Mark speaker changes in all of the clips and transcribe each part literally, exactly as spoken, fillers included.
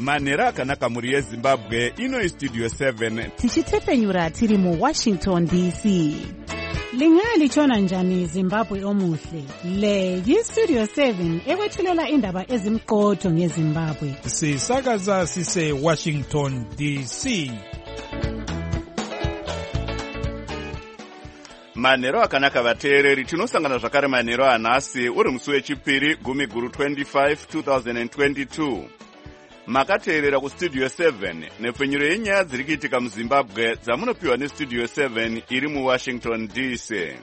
Speaker 1: manhero akanaka muri yezimbabwe. Ino Studio seven
Speaker 2: tichitepenyura tiri mu Washington D C. Lingali chona njani Zimbabwe omuhle. Le yi Studio seven ekwethulela indaba ezimqotho ngeZimbabwe.
Speaker 3: Sisakaza sise Washington D C.
Speaker 1: Manhero akanaka vateereri, tinosangana zvakare manhero anhasi uri musi wechipiri gumi guru twenty-five twenty twenty-two. Makateerera kustudio seven nepfenyuro yenyaya dziri kuitika muZimbabwe dzamunopiwa nestudio seven iri muWashington D C.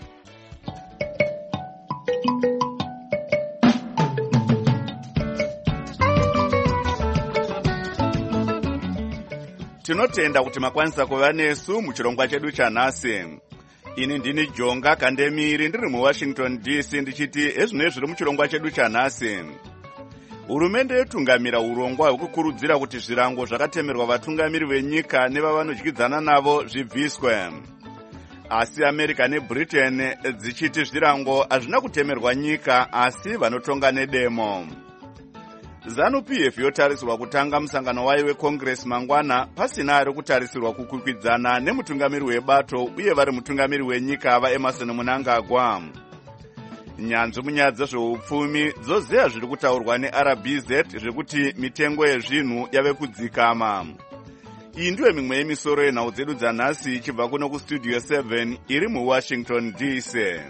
Speaker 1: Tinotenda kuti makwanisa kuva nesu muchirongwa chedu chanhasi. Ini ndini Jonga Kandemiri ndiri muWashington D C ndichiti ezvino zviri muchirongwa chedu chanhasi. Hurumende yotungamira urongwa hwekukurudzira kuti zvirango zvakatemerwa vatungamiri venyika nevavanodyidzana navo zvibviswe. Asi America neBritain dzichiti zvirango hazvina kutemerwa nyika asi vanotonga nedemo. ZANU-P F yotarisirwa kutanga musangano wayo weCongress mangwana pasina ari kutarisirwa kukwikwidzana nemutungamiri webato uye vari mutungamiri wenyika vaEmerson Mnangagwa. Nyanzvi munyaya dzezveupfumi dzozeya zviri kutaurwa neR B Z zvekuti mitengo yezvinhu yave kudzikama. Iyi ndiyo mimwe yemisoro yenhau dzedu dzanhasi ichibva kuno kustudio seven iri muWashington D C.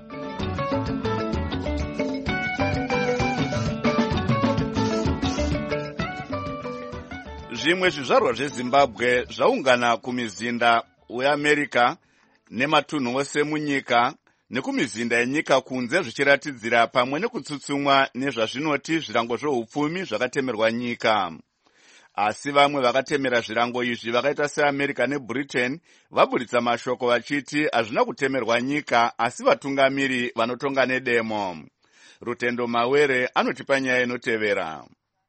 Speaker 1: Zvimwe zvizvarwa zveZimbabwe zvaungana kumizinda weAmerica nematunhu ose munyika nekumizinda yenyika kunze zvichiratidzira pamwe nekutsutsumwa nezvazvinoti zvirango zveupfumi zvakatemerwa nyika. Asi vamwe vakatemera zvirango izvi vakaita seAmerica neBritain vaburitsa mashoko vachiti hazvina kutemerwa nyika asi vatungamiri vanotonga nedemo. Rutendo Mawere anotipa nyaya inotevera.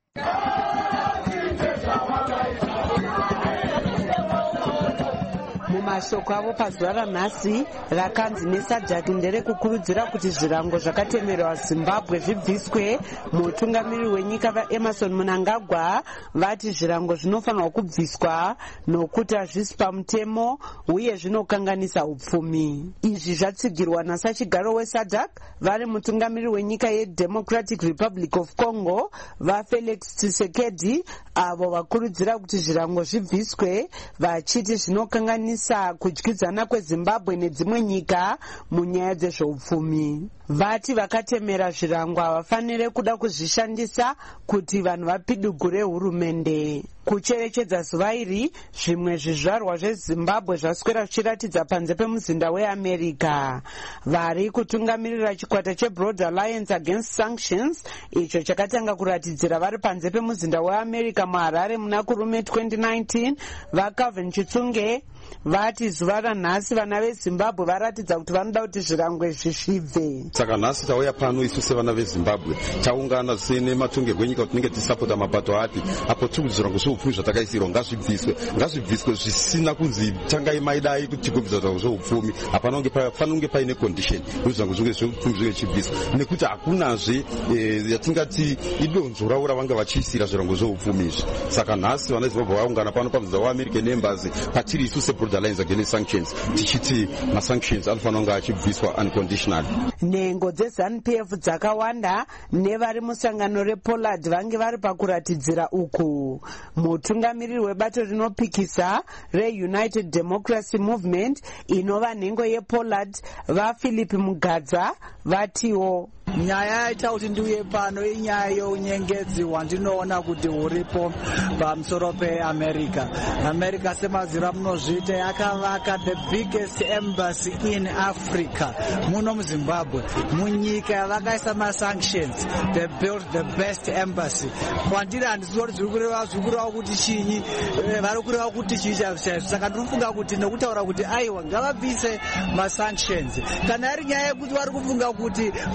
Speaker 4: Mumashoko avo pazuva ranhasi rakanzi neSADC nderekukurudzira kuti zvirango zvakatemerwa Zimbabwe zvibviswe. Mutungamiri wenyika vaEmerson Mnangagwa vati zvirango zvinofanirwa kubviswa nokuti hazvisi pamutemo uye zvinokanganisa upfumi. Izvi zvatsigirwa nasachigaro weSADC vari mutungamiri wenyika yeDemocratic Republic of Congo vaFelix Tshisekedi, avo vakurudzira kuti zvirango zvibviswe vachiti zvinokanganisa kudyidzana kweZimbabwe nedzimwe nyika munyaya dzezveupfumi. Vati vakatemera zvirango havafanire kuda kuzvishandisa kuti vanhu vapidugure hurumende. Kucherechedza zuva iri, zvimwe zvizvarwa zveZimbabwe zvaswera zvichiratidza panze pemuzinda weAmerica. Vari kutungamirira chikwata cheBroad Alliance Against Sanctions, icho chakatanga kuratidzira vari panze pemuzinda weAmerica muHarare muna kurume twenty nineteen, vaCalvin Chitsunge vati zuva ranhasi vana veZimbabwe varatidza kuti vanoda kuti zvirango izvi zvibve.
Speaker 5: Saka nhasi tauya pano isu sevana veZimbabwe taungana sene matongerwo enyika kuti tinenge tisapota mapato ati apo tiri kuti zvirango zveupfumi zvatakaisirwa ngazvibviswe ngazvibviswe zvisina kunzi tangai maidai kuti tigobvisa zvirango zveupfumi. Hapana kunge kunge paine condition kuti zvirango zveupfumi zvinge chibviswa nekuti hakunazve yatingati idonzvo raura vanga vachiisira zvirango zveupfumi izvi. Saka nhasi vana veZimbabwe vaungana pano pamuzinda weAmerican Embassy patiri isu seBroad Alliance Against Sanctions tichiti masanctions anofanira kunge achibviswa unconditionally.
Speaker 4: Nhengo dzeZANU-P F dzakawanda nevari musangano rePollard vange vari pakuratidzira uku. Mutungamiriri webato rinopikisa reUnited Democracy Movement inova nhengo yePollard vaPhilip Mugadza vatiwo
Speaker 6: nyaya yaita kuti ndiuye pano inyaya younyengedzi wandinoona kuti huripo pamusoro peAmerica. America semazira munozviita yakavaka the biggest embassy in Africa muno muZimbabwe, munyika yavakaisa masanctions. They built the best embassy. Kwandiri handisiwo kuti zviri kureva zviri kureva kuti chinyi, vari kureva kuti chii chaizvo. Saka ndinofunga kuti nekutaura kuti aiwa ngavabvise masanctions. Kana ari nyaya yekuti vari kufunga kuti pane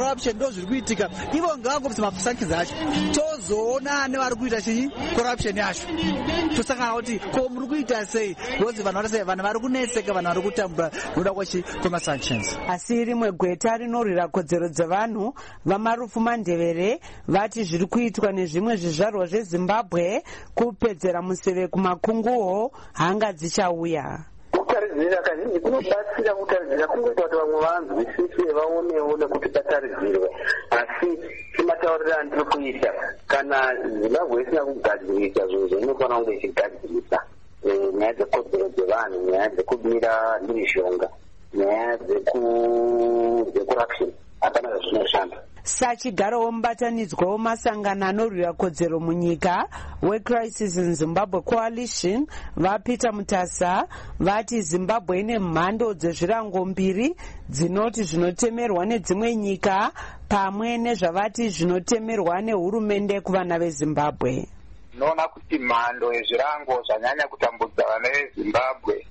Speaker 6: corruption ndo zviri kuitika. Ivo ngavangobvisa masanctions acho tozoona nevari kuita chii corruption yacho, tosangana kuti ko muri kuita sei, because vanhu vari sei, vanhu vari kuneseka, vanhu vari kutambura noda kwachi kwemasanctions.
Speaker 4: Asi rimwe gweta rinorwira kodzero dzevanhu vamarufu mandevere vati zviri kuitwa nezvimwe zvizvarwa zvezimbabwe kupedzera museve kumakunguwo hanga dzichauya.
Speaker 7: Kutaridzira kazhinji kunobatsira kutaridzira kungoita kuti vamwe vanzwisise vaonewo nekuti pataridzirwe, asi chimataurira andiri kuita kana zimbabwe isina kugadzirisa zvinhu zvainofanira kunge ichigadzirisa, nyaya dzekodzero dzevanhu, nyaya dzekubira mhirizhonga, nyaya dzekurapshini, hapana zvazvinoshanda.
Speaker 4: Sachigarowo mubatanidzwa wemasangano anorwira kodzero munyika weCrisis in Zimbabwe Coalition vaPeter Mutasa vati Zimbabwe ine mhando dzezvirango mbiri dzinoti zvinotemerwa nedzimwe nyika pamwe nezvavati zvinotemerwa nehurumende kuvana veZimbabwe.
Speaker 8: Noona kuti mhando yezvirango zvanyanya kutambudza vana veZimbabwe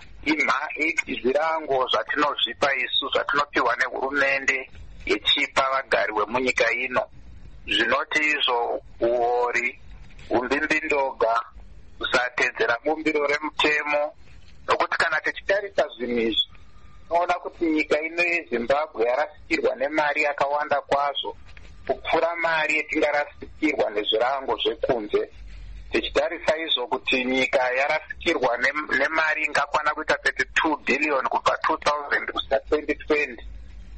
Speaker 8: zvirango zvatinozvipa isu zvatinopiwa nehurumende ichipa vagari vemunyika ino, zvinoti izvo uori, umbimbindoga, kusatedzera bumbiro remutemo, nokuti kana tichitarisa zvinhu izvi tinoona kuti nyika ino yeZimbabwe yarasikirwa nemari yakawanda kwazvo kupfuura mari yetingarasikirwa nezvirango zvekunze. Tichitarisa izvo kuti nyika yarasikirwa nemari ingakwana kuita thirty-two billion kubva two thousand kusvika twenty twenty,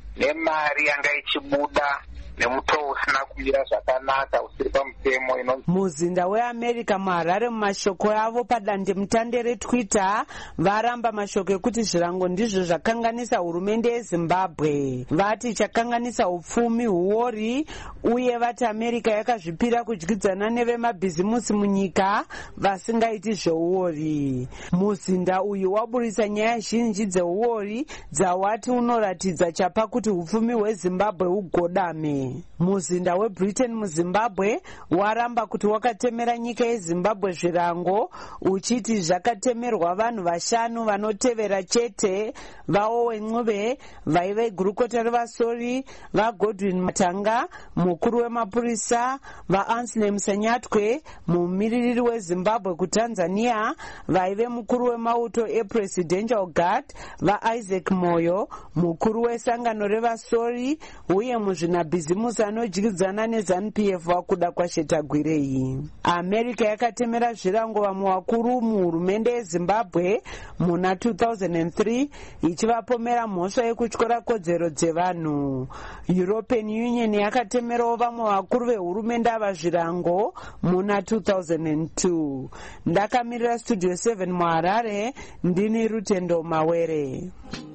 Speaker 8: nemari yanga ichibuda nemutoo usina kumira zvakanaka usiri pamutemo ino.
Speaker 4: Muzinda weAmerica muHarare mumashoko avo padandemutande reTwitter varamba mashoko ekuti zvirango ndizvo zvakanganisa hurumende yeZimbabwe. Vati chakanganisa upfumi huori uye vati America yakazvipira kudyidzana nevemabhizimusi munyika vasingaiti zveuori. Muzinda uyu waburisa nyaya zhinji dzeuori dzawati unoratidza chapa kuti upfumi hweZimbabwe hugodame. Muzinda weBritain muZimbabwe waramba kuti wakatemera nyika yeZimbabwe zvirango uchiti zvakatemerwa vanhu vashanu vanotevera chete, vaOwen Ncube, vaive gurukota revasori, vaGodwin Matanga, mukuru wemapurisa, vaAnsley Msanyatwe, mumiririri weZimbabwe kuTanzania, vaive mukuru wemauto ePresidential Guard, vaIsaac Moyo, mukuru wesangano revasori, uye muzvinabhizimusi anodyidzana neZANU-P F wakuda kwaShetagwirei. America yakatemera zvirango vamwe vakuru muhurumende yeZimbabwe muna two thousand three ichivapomera mhosva yekutyora kodzero dzevanhu. European Union yakatemerawo vamwe vakuru vehurumende ava zvirango muna two thousand two. Ndakamirira Studio seven muHarare, ndini Rutendo Mawere.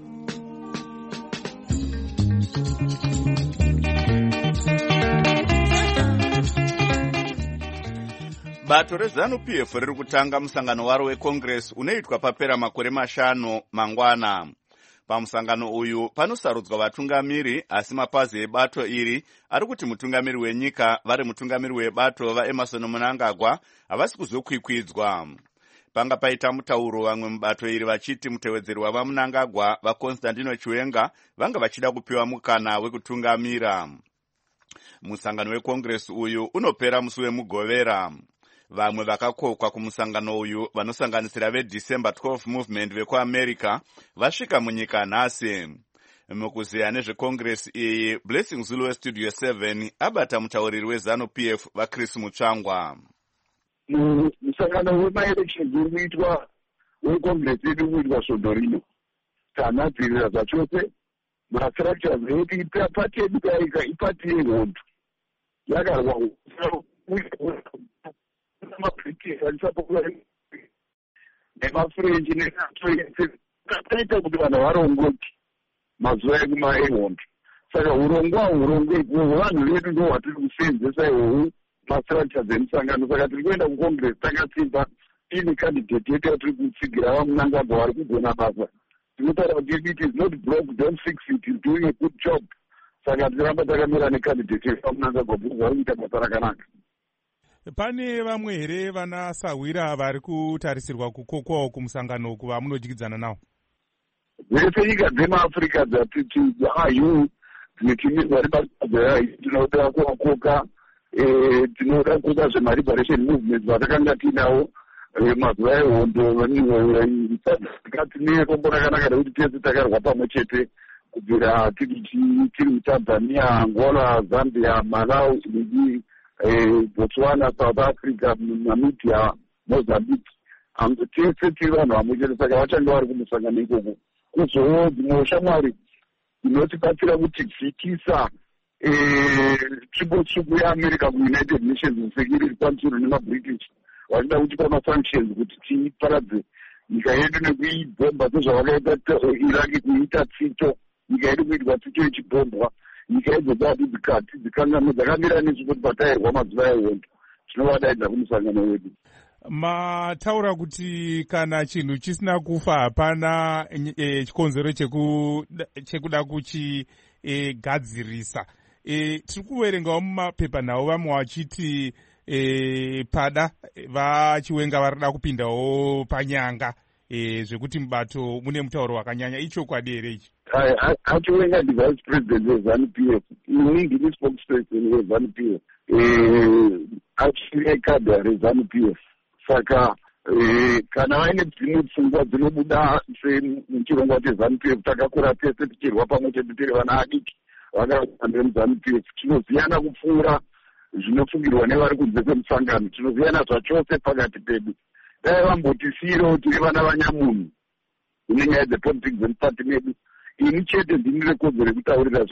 Speaker 1: Bato reZANU-P F riri kutanga musangano waro weCongress unoitwa papera makore mashanu mangwana. Pamusangano uyu panosarudzwa vatungamiri, asi mapazi ebato iri ari kuti mutungamiri wenyika vari mutungamiri webato vaEmerson Mnangagwa havasi kuzokwikwidzwa. Panga paita mutauro vamwe mubato iri vachiti mutevedzeri wavaMnangagwa vaConstantino Chiwenga vanga vachida kupiwa mukana wekutungamira. Musangano weCongress uyu unopera musi wemugovera. Vamwe vakakokwa kumusangano uyu vanosanganisira veDecember twelfth Movement vekuAmerica vasvika munyika nhasi. Mukuziya nezveCongress iyi, Blessing Zulu weStudio seven abata mutauriri weZANU-P F vaChris Mutsvangwa.
Speaker 9: Musangano wemaelections uri kuitwa weCongress iri kuitwa svondo rino tanadzirira zvachose mastructures edu pati yedu kaika ipati yehondo yakarwa nemabritish achisapokuva nemafrench nekaita kuti vanhu varongoki mazuva ekuma ehondo. Saka urongwa urongwa ihwohwo vanhu vedu ndo hwatiri kuseenzesa ihwohwo mastructures emusangano. Saka tiri kuenda kucongress takasimba ine candidate yedu yatiri kutsigira vaMnangagwa vari kugona basa. Tinotaura kuti it is not broke, don't fix it, is doing a good job. Saka tiramba takamira necandidate yedu vaMnangagwa bhuku vari kuita basa rakanaka.
Speaker 3: Pane vamwe here vanasawira vari kutarisirwa kukokwawo kumusangano kuva munodyidzana nawo?
Speaker 9: Vese nyika dzemaAfrica dzatiti ayu tinotumirwa ribasa tinoda kuakoka tinoda kuda zvemaliberation movement vatakanga tinawo mazuva ehondo tine rombo rakanaka rekuti tese takarwa pamwe chete kubvira tiri mutanzania, angola, zambia, malawi, botswana, south africa, namibia, mozambique. Tese tiri vanhu vamwe chete, saka vachange vari kumusangano ikoko. Kuzowo dzimwe ushamwari inotibatsira kutivhikisa tsvimbo tsvuku yeamerica kuunited nations security council nemabritish vachida kutipa masanctions kuti tiparadze nyika yedu nekuibhomba sezvavakaita iraki kuita tsito. Nyika yedu kuitwa tsito ichibhombwa. Nyika idzodati dzikati dzikanganwe dzakamira nesu kuti patayirwa mazuva ehondo. Tinovadaidza kumusangano wedu.
Speaker 3: Mataura kuti kana chinhu chisina kufa hapana e, chikonzero chekuda kuchigadzirisa. E, tiri kuverengawo mumapepa nawo vamwe vachiti e, pada vachiwenga varida kupindawo panyanga e, zvekuti mubato mune mutauro wakanyanya. Ichokwadi here ichi?
Speaker 9: Achiwenga ndi vice president weZANU-P F, ini ndini spokesperson weZANU-P F, achiri ekadha reZANU-P F. Saka kana vaine dzimwe pfungwa dzinobuda semuchirongwa cheZANU-P F, takakura tese tichirwa pamwe chete tiri vana adiki vakaandire muZANU-P F, tinoziyana kupfuura zvinofungirwa nevari kunze kwemusangano, tinoziyana zvachose pakati pedu. Dai vambotisiyirewo tiri vana vanyamunhu kune nyaya dzepolitics dzemukati medu. Ini chete ndini rekodzo rekutaurira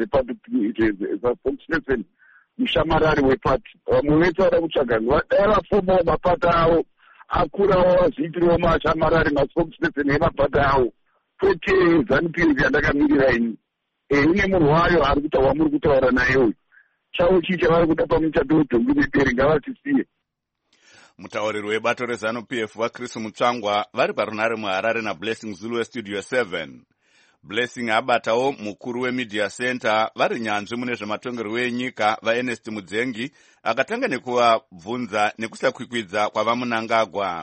Speaker 9: zvepati mushamarari wepati. Vamwe vese vada kutsvaga dai vafomawo mapata avo, akurawo vazviitirewo mashamarari maspokesperson emapata avo, kwete ZANU-P F yandakamirira ini. Ine munhu wayo ari kutaura muri kutaura naye uyu. Chavo chii chavari kuda pamuchato wedhongi neperi, ngavatisiye.
Speaker 1: Mutauriri webato reZANU-P F vaChris Mutsvangwa vari parunare muHarare naBlessing Zulu weStudio seven. Blessing abatawo mukuru weMedia Center vari nyanzvi mune zvematongerwo enyika vaErnest Mudzengi akatanga nekuvabvunza nekusakwikwidza kwavaMunangagwa.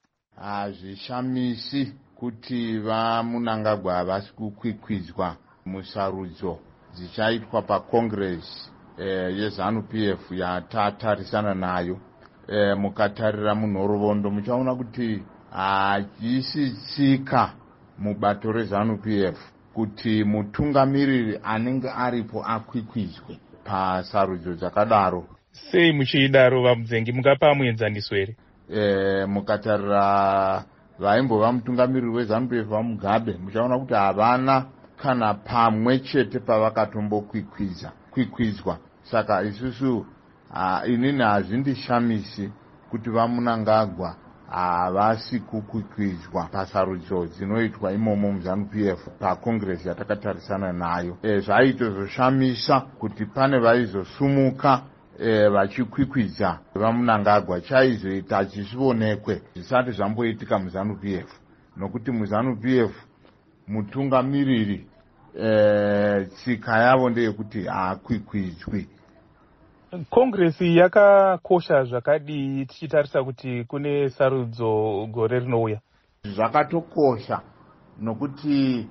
Speaker 10: Hazvishamisi kuti vaMunangagwa havasi kukwikwidzwa musarudzo dzichaitwa paCongress eh, yeZANU-P F yatatarisana nayo. E, mukatarira munhoroondo muchaona kuti hachisi tsika mubato reZANU-P F kuti mutungamiriri anenge aripo akwikwidzwe pasarudzo dzakadaro.
Speaker 3: Sei muchidaro vaMudzengi, mungapa muenzaniso here?
Speaker 10: E, mukatarira vaimbova mutungamiriri weZANU-P F vaMugabe muchaona kuti havana kana pamwe chete pavakatombokwikwidzwa kwikwidzwa. Saka isusu Uh, inini hazvindishamisi kuti vaMunangagwa havasi uh, kukwikwidzwa pasarudzo dzinoitwa imomo muZANU-P F paCongress yatakatarisana nayo. E, zvaitozoshamisa kuti pane vaizosumuka e, vachikwikwidza vaMunangagwa chaizoita achizvionekwe zvisati zvamboitika muZANU-P F, nokuti muZANU-P F mutungamiriri e, tsika yavo ndeyekuti haakwikwidzwi.
Speaker 3: Kongresi yakakosha zvakadii tichitarisa kuti kune sarudzo gore rinouya?
Speaker 10: Zvakatokosha nokuti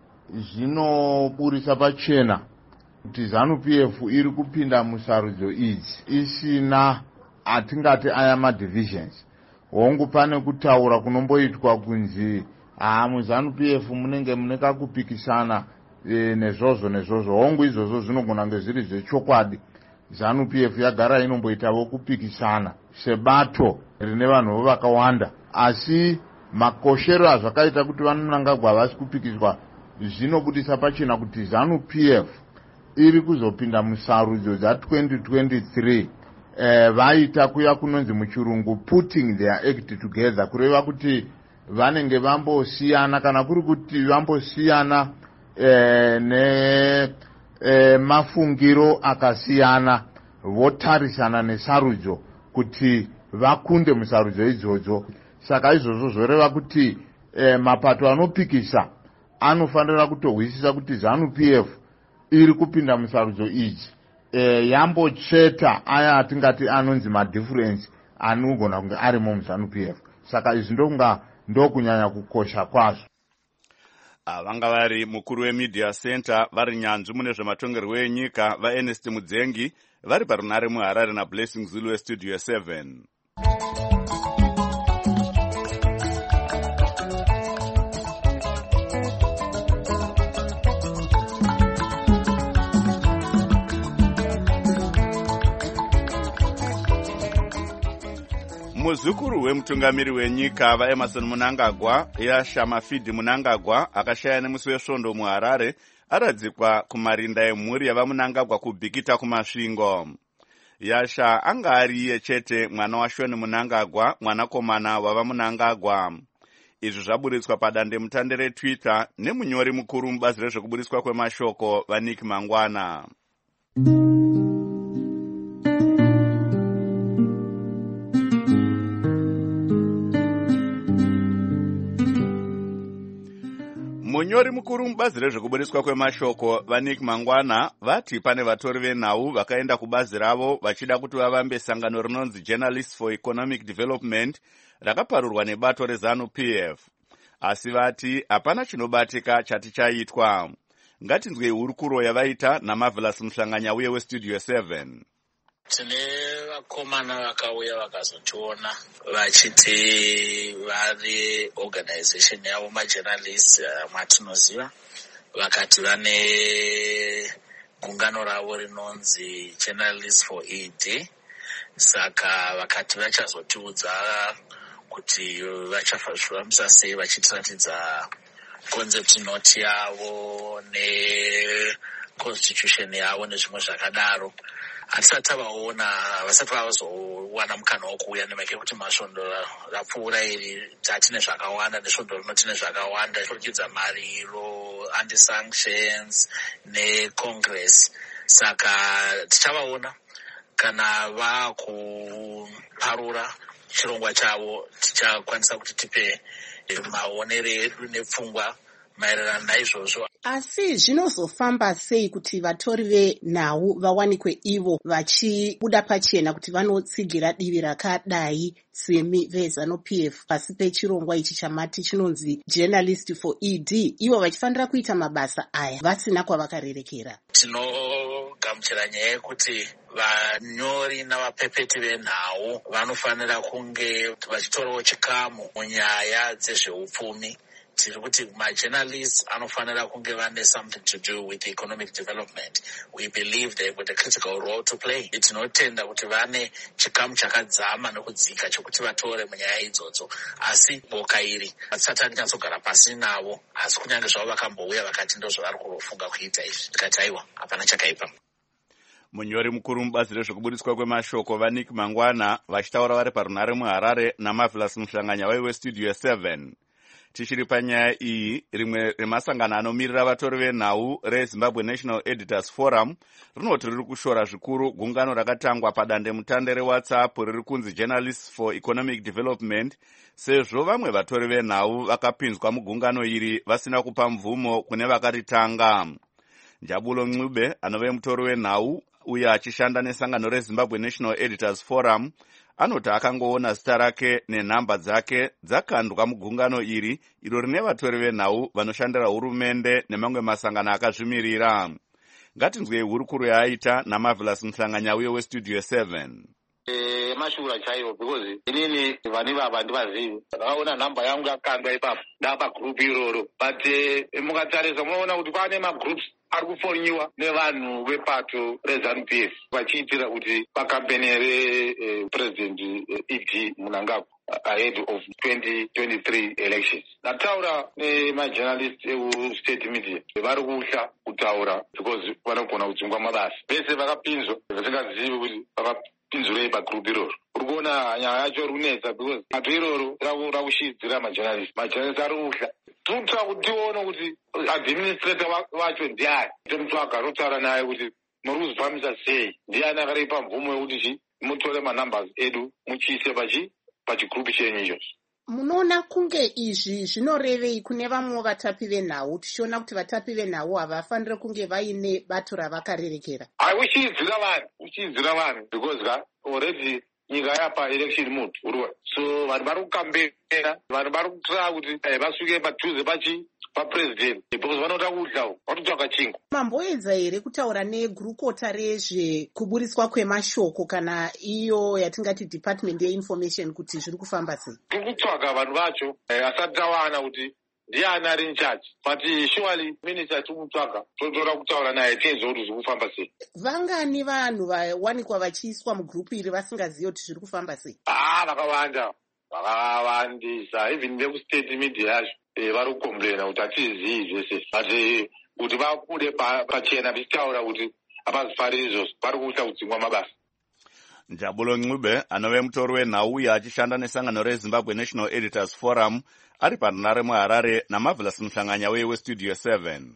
Speaker 10: zvinoburisa pachena kuti ZANU-P F iri kupinda musarudzo idzi isina atingati aya madivisions. Hongu pane kutaura kunomboitwa kunzi ah muZANU-P F munenge mune kakupikisana e, nezvozvo nezvozvo. Hongu izvozvo zvinogona kunge zviri zvechokwadi. ZANU-P F yagara inomboitawo kupikisana sebato rine vanhu vakawanda, asi makoshero azvakaita kuti vaMunangagwa havasi kupikiswa zvinobudisa pachena kuti ZANU-P F iri kuzopinda musarudzo dza-twenty twenty-three. Eh, vaita kuya kunonzi muchirungu putting their act together, kureva kuti vanenge vambosiyana kana kuri kuti vambosiyana eh, ne E, mafungiro akasiyana votarisana nesarudzo kuti vakunde musarudzo idzodzo. Saka izvozvo zvoreva kuti e, mapato anopikisa anofanira kutohwisisa kuti ZANU-P F iri kupinda musarudzo idzi e, yambocheta aya atingati anonzi madifference anogona kunge arimo muZANU-P F. Saka izvi ndokunga ndokunyanya kukosha kwazvo.
Speaker 1: Vanga vari mukuru weMedia Center vari nyanzvi mune zvematongerwo enyika vaErnest Mudzengi vari parunare muHarare naBlessing Zulu weStudio seven. Muzukuru wemutungamiri wenyika vaEmmerson Mnangagwa Yasha Mafidi Mnangagwa akashaya nemusi wesvondo muHarare aradzikwa kumarinda emhuri yavaMnangagwa kubhikita kumasvingo. Yasha anga ari iye chete mwana waShoni Mnangagwa, mwanakomana wavaMnangagwa. Izvi zvaburitswa padandemutande reTwitter nemunyori mukuru mubazi rezvekuburitswa kwemashoko vaNick Mangwana. Munyori mukuru mubazi rezvekuburitswa kwemashoko vaNick Mangwana vati pane vatori venhau vakaenda kubazi ravo vachida kuti vavambe sangano rinonzi Journalists for Economic Development rakaparurwa nebato reZANU-P F. Asi vati hapana chinobatika chati chaitwa. Ngatinzwei hurukuro yavaita naMarvelous Muhlanganya uye weStudio seven.
Speaker 11: Tine vakomana vakauya vakazotiona vachiti vari organization yavo majournalists mwatinoziva, vakati vane gungano ravo rinonzi Journalists for E D, saka vakati vachazotiudza kuti vachafambisa sei vachitiratidza concept note yavo neconstitution yavo nezvimwe zvakadaro. Hatisati tavaona, vasati vazowana mukana wokuuya nemake kuti masvondo rapfuura iri tatine zvakawanda nesvondo rino tine zvakawanda kurikidza mariro, anti-sanctions necongress. Saka tichavaona kana vakuparura chirongwa chavo, tichakwanisa kuti tipe maonere edu nepfungwa maererano naizvozvo.
Speaker 12: Asi zvinozofamba sei kuti vatori venhau vawanikwe ivo vachibuda pachena kuti vanotsigira divi rakadai semi veZANU-P F pasi pechirongwa ichi chamati chinonzi Journalist for E D, ivo vachifanira kuita mabasa aya vasina kwavakarerekera?
Speaker 11: Tinogamuchira nyaya yekuti vanyori navapepeti venhau vanofanira kunge vachitorawo chikamu munyaya dzezveupfumi. Tiri kuti majournalists anofanira kunge vane something to do with economic development. We believe they've got a critical role to play. Tinotenda kuti vane chikamu chakadzama nekudzika chokuti vatore munyaya idzodzo. Asi boka iri hatisati tinyatsogara pasi navo, asi kunyange zvavo vakambouya vakati ndozvavari kufunga kuita izvi, tikati aiwa hapana chakaipa.
Speaker 1: Munyori mukuru mubazi rezvekuburitswa kwemashoko vaNick Mangwana vachitaura vari parunare muHarare naMarvelous Muhlanganya weStudio seven. Tichiri panyaya iyi, rimwe remasangano anomirira vatori venhau reZimbabwe National Editors Forum rinoti riri kushora zvikuru gungano rakatangwa padandemutande reWhatsApp riri kunzi Journalists for Economic Development, sezvo vamwe vatori venhau vakapinzwa mugungano iri vasina kupa mvumo kune vakaritanga. Njabulo Ncube anove mutori wenhau uye achishanda nesangano reZimbabwe National Editors Forum anoti akangoona zita rake nenhamba dzake dzakandwa mugungano iri iro rine vatori venhau vanoshandira hurumende nemamwe masangano akazvimirira. Ngatinzwei hurukuro yaaita naMarvelous Muhlanganya uye weStudio seven.
Speaker 13: Eh, mashura chaiwo because inini vani baba handivazivi. Ndakaona nhamba yangu yakandwa ipapo ndapa group iroro, but mukatarisa munoona kuti kwane magroups ari kufonyiwa nevanhu vepato reZANU-P F vachiitira kuti pakampeni represident E D Mnangagwa ahead of twenty twenty-three elections. Ndataura nemajournalists eState Media vari kuhla kutaura because vanogona kudzingwa mabasa. Vese vakapinzwa vasingazivi kuti vakapinzwirei pagroup iroro. Uri kuona nyaya yacho runetsa because bato iroro rakushidzira majournalists. Majournalists ari kuhla. Tuta kuti tione kuti administrator wacho ndiani. Temutsvaga rotaura naye kuti muri kuzifambisa sei. Ndiani akaripa mvumo yekuti mutore manumbers edu muchiise pachi pachigroup chenyu ichocho.
Speaker 12: Munoona kunge izvi zvinorevei kune vamwe vatapi venhau, tichiona kuti vatapi venhau havafaniri kunge vaine bato ravakarerekera?
Speaker 13: Hai, uchiidzira vanhu, uchiidzira vanhu because ka already nyika yapa election mood urwa. So vanhu vari kukambera, vanhu vari kutsvaka kuti vasvike padhuze pachi vapresident because vanoda kudlawo vatotsvaga chingwa.
Speaker 12: mamboedza here kutaura negurukota rezvekuburiswa kwemashoko kana iyo yatingati department yeinformation kuti zviri kufamba sei?
Speaker 13: tiri kutsvaga vanhu vacho asati tawana kuti ndiani ari incharge but surely minister tiri kutsvaga totora kutaura naye tiedze kuti zviri kufamba sei.
Speaker 12: vangani vanhu vawanikwa vachiiswa mugrupu iri vasingazivi kuti zviri kufamba sei?
Speaker 13: ah vakawanda vakawandisa even vekustate media yacho vari kukomplaina kuti hatizivi zvese but kuti vabude pachena vichitaura kuti havazifariri izvozvo vari kuita kudzingwa mabasa.
Speaker 1: Njabulo Ncube anove mutori wenhau uye achishanda nesangano reZimbabwe National Editors Forum ari panhare muHarare naMarvelous Muhlanganya weStudio seven.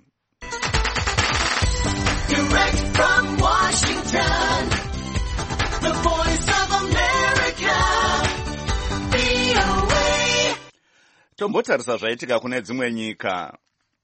Speaker 14: Direct from Washington, the voice of America, V O A.
Speaker 1: Tombotarisa zvaitika kune dzimwe nyika.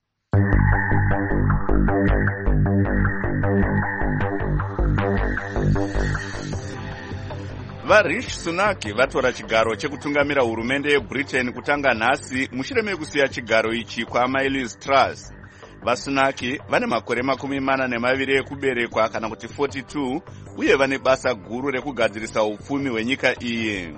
Speaker 1: VaRishi Sunak vatora chigaro chekutungamira hurumende yeBritain kutanga nhasi mushure mekusiya chigaro ichi kwaamai Liz Truss. VaSunaki vane makore makumi mana nemaviri ekuberekwa kana kuti forty-two uye vane basa guru rekugadzirisa upfumi hwenyika iyi.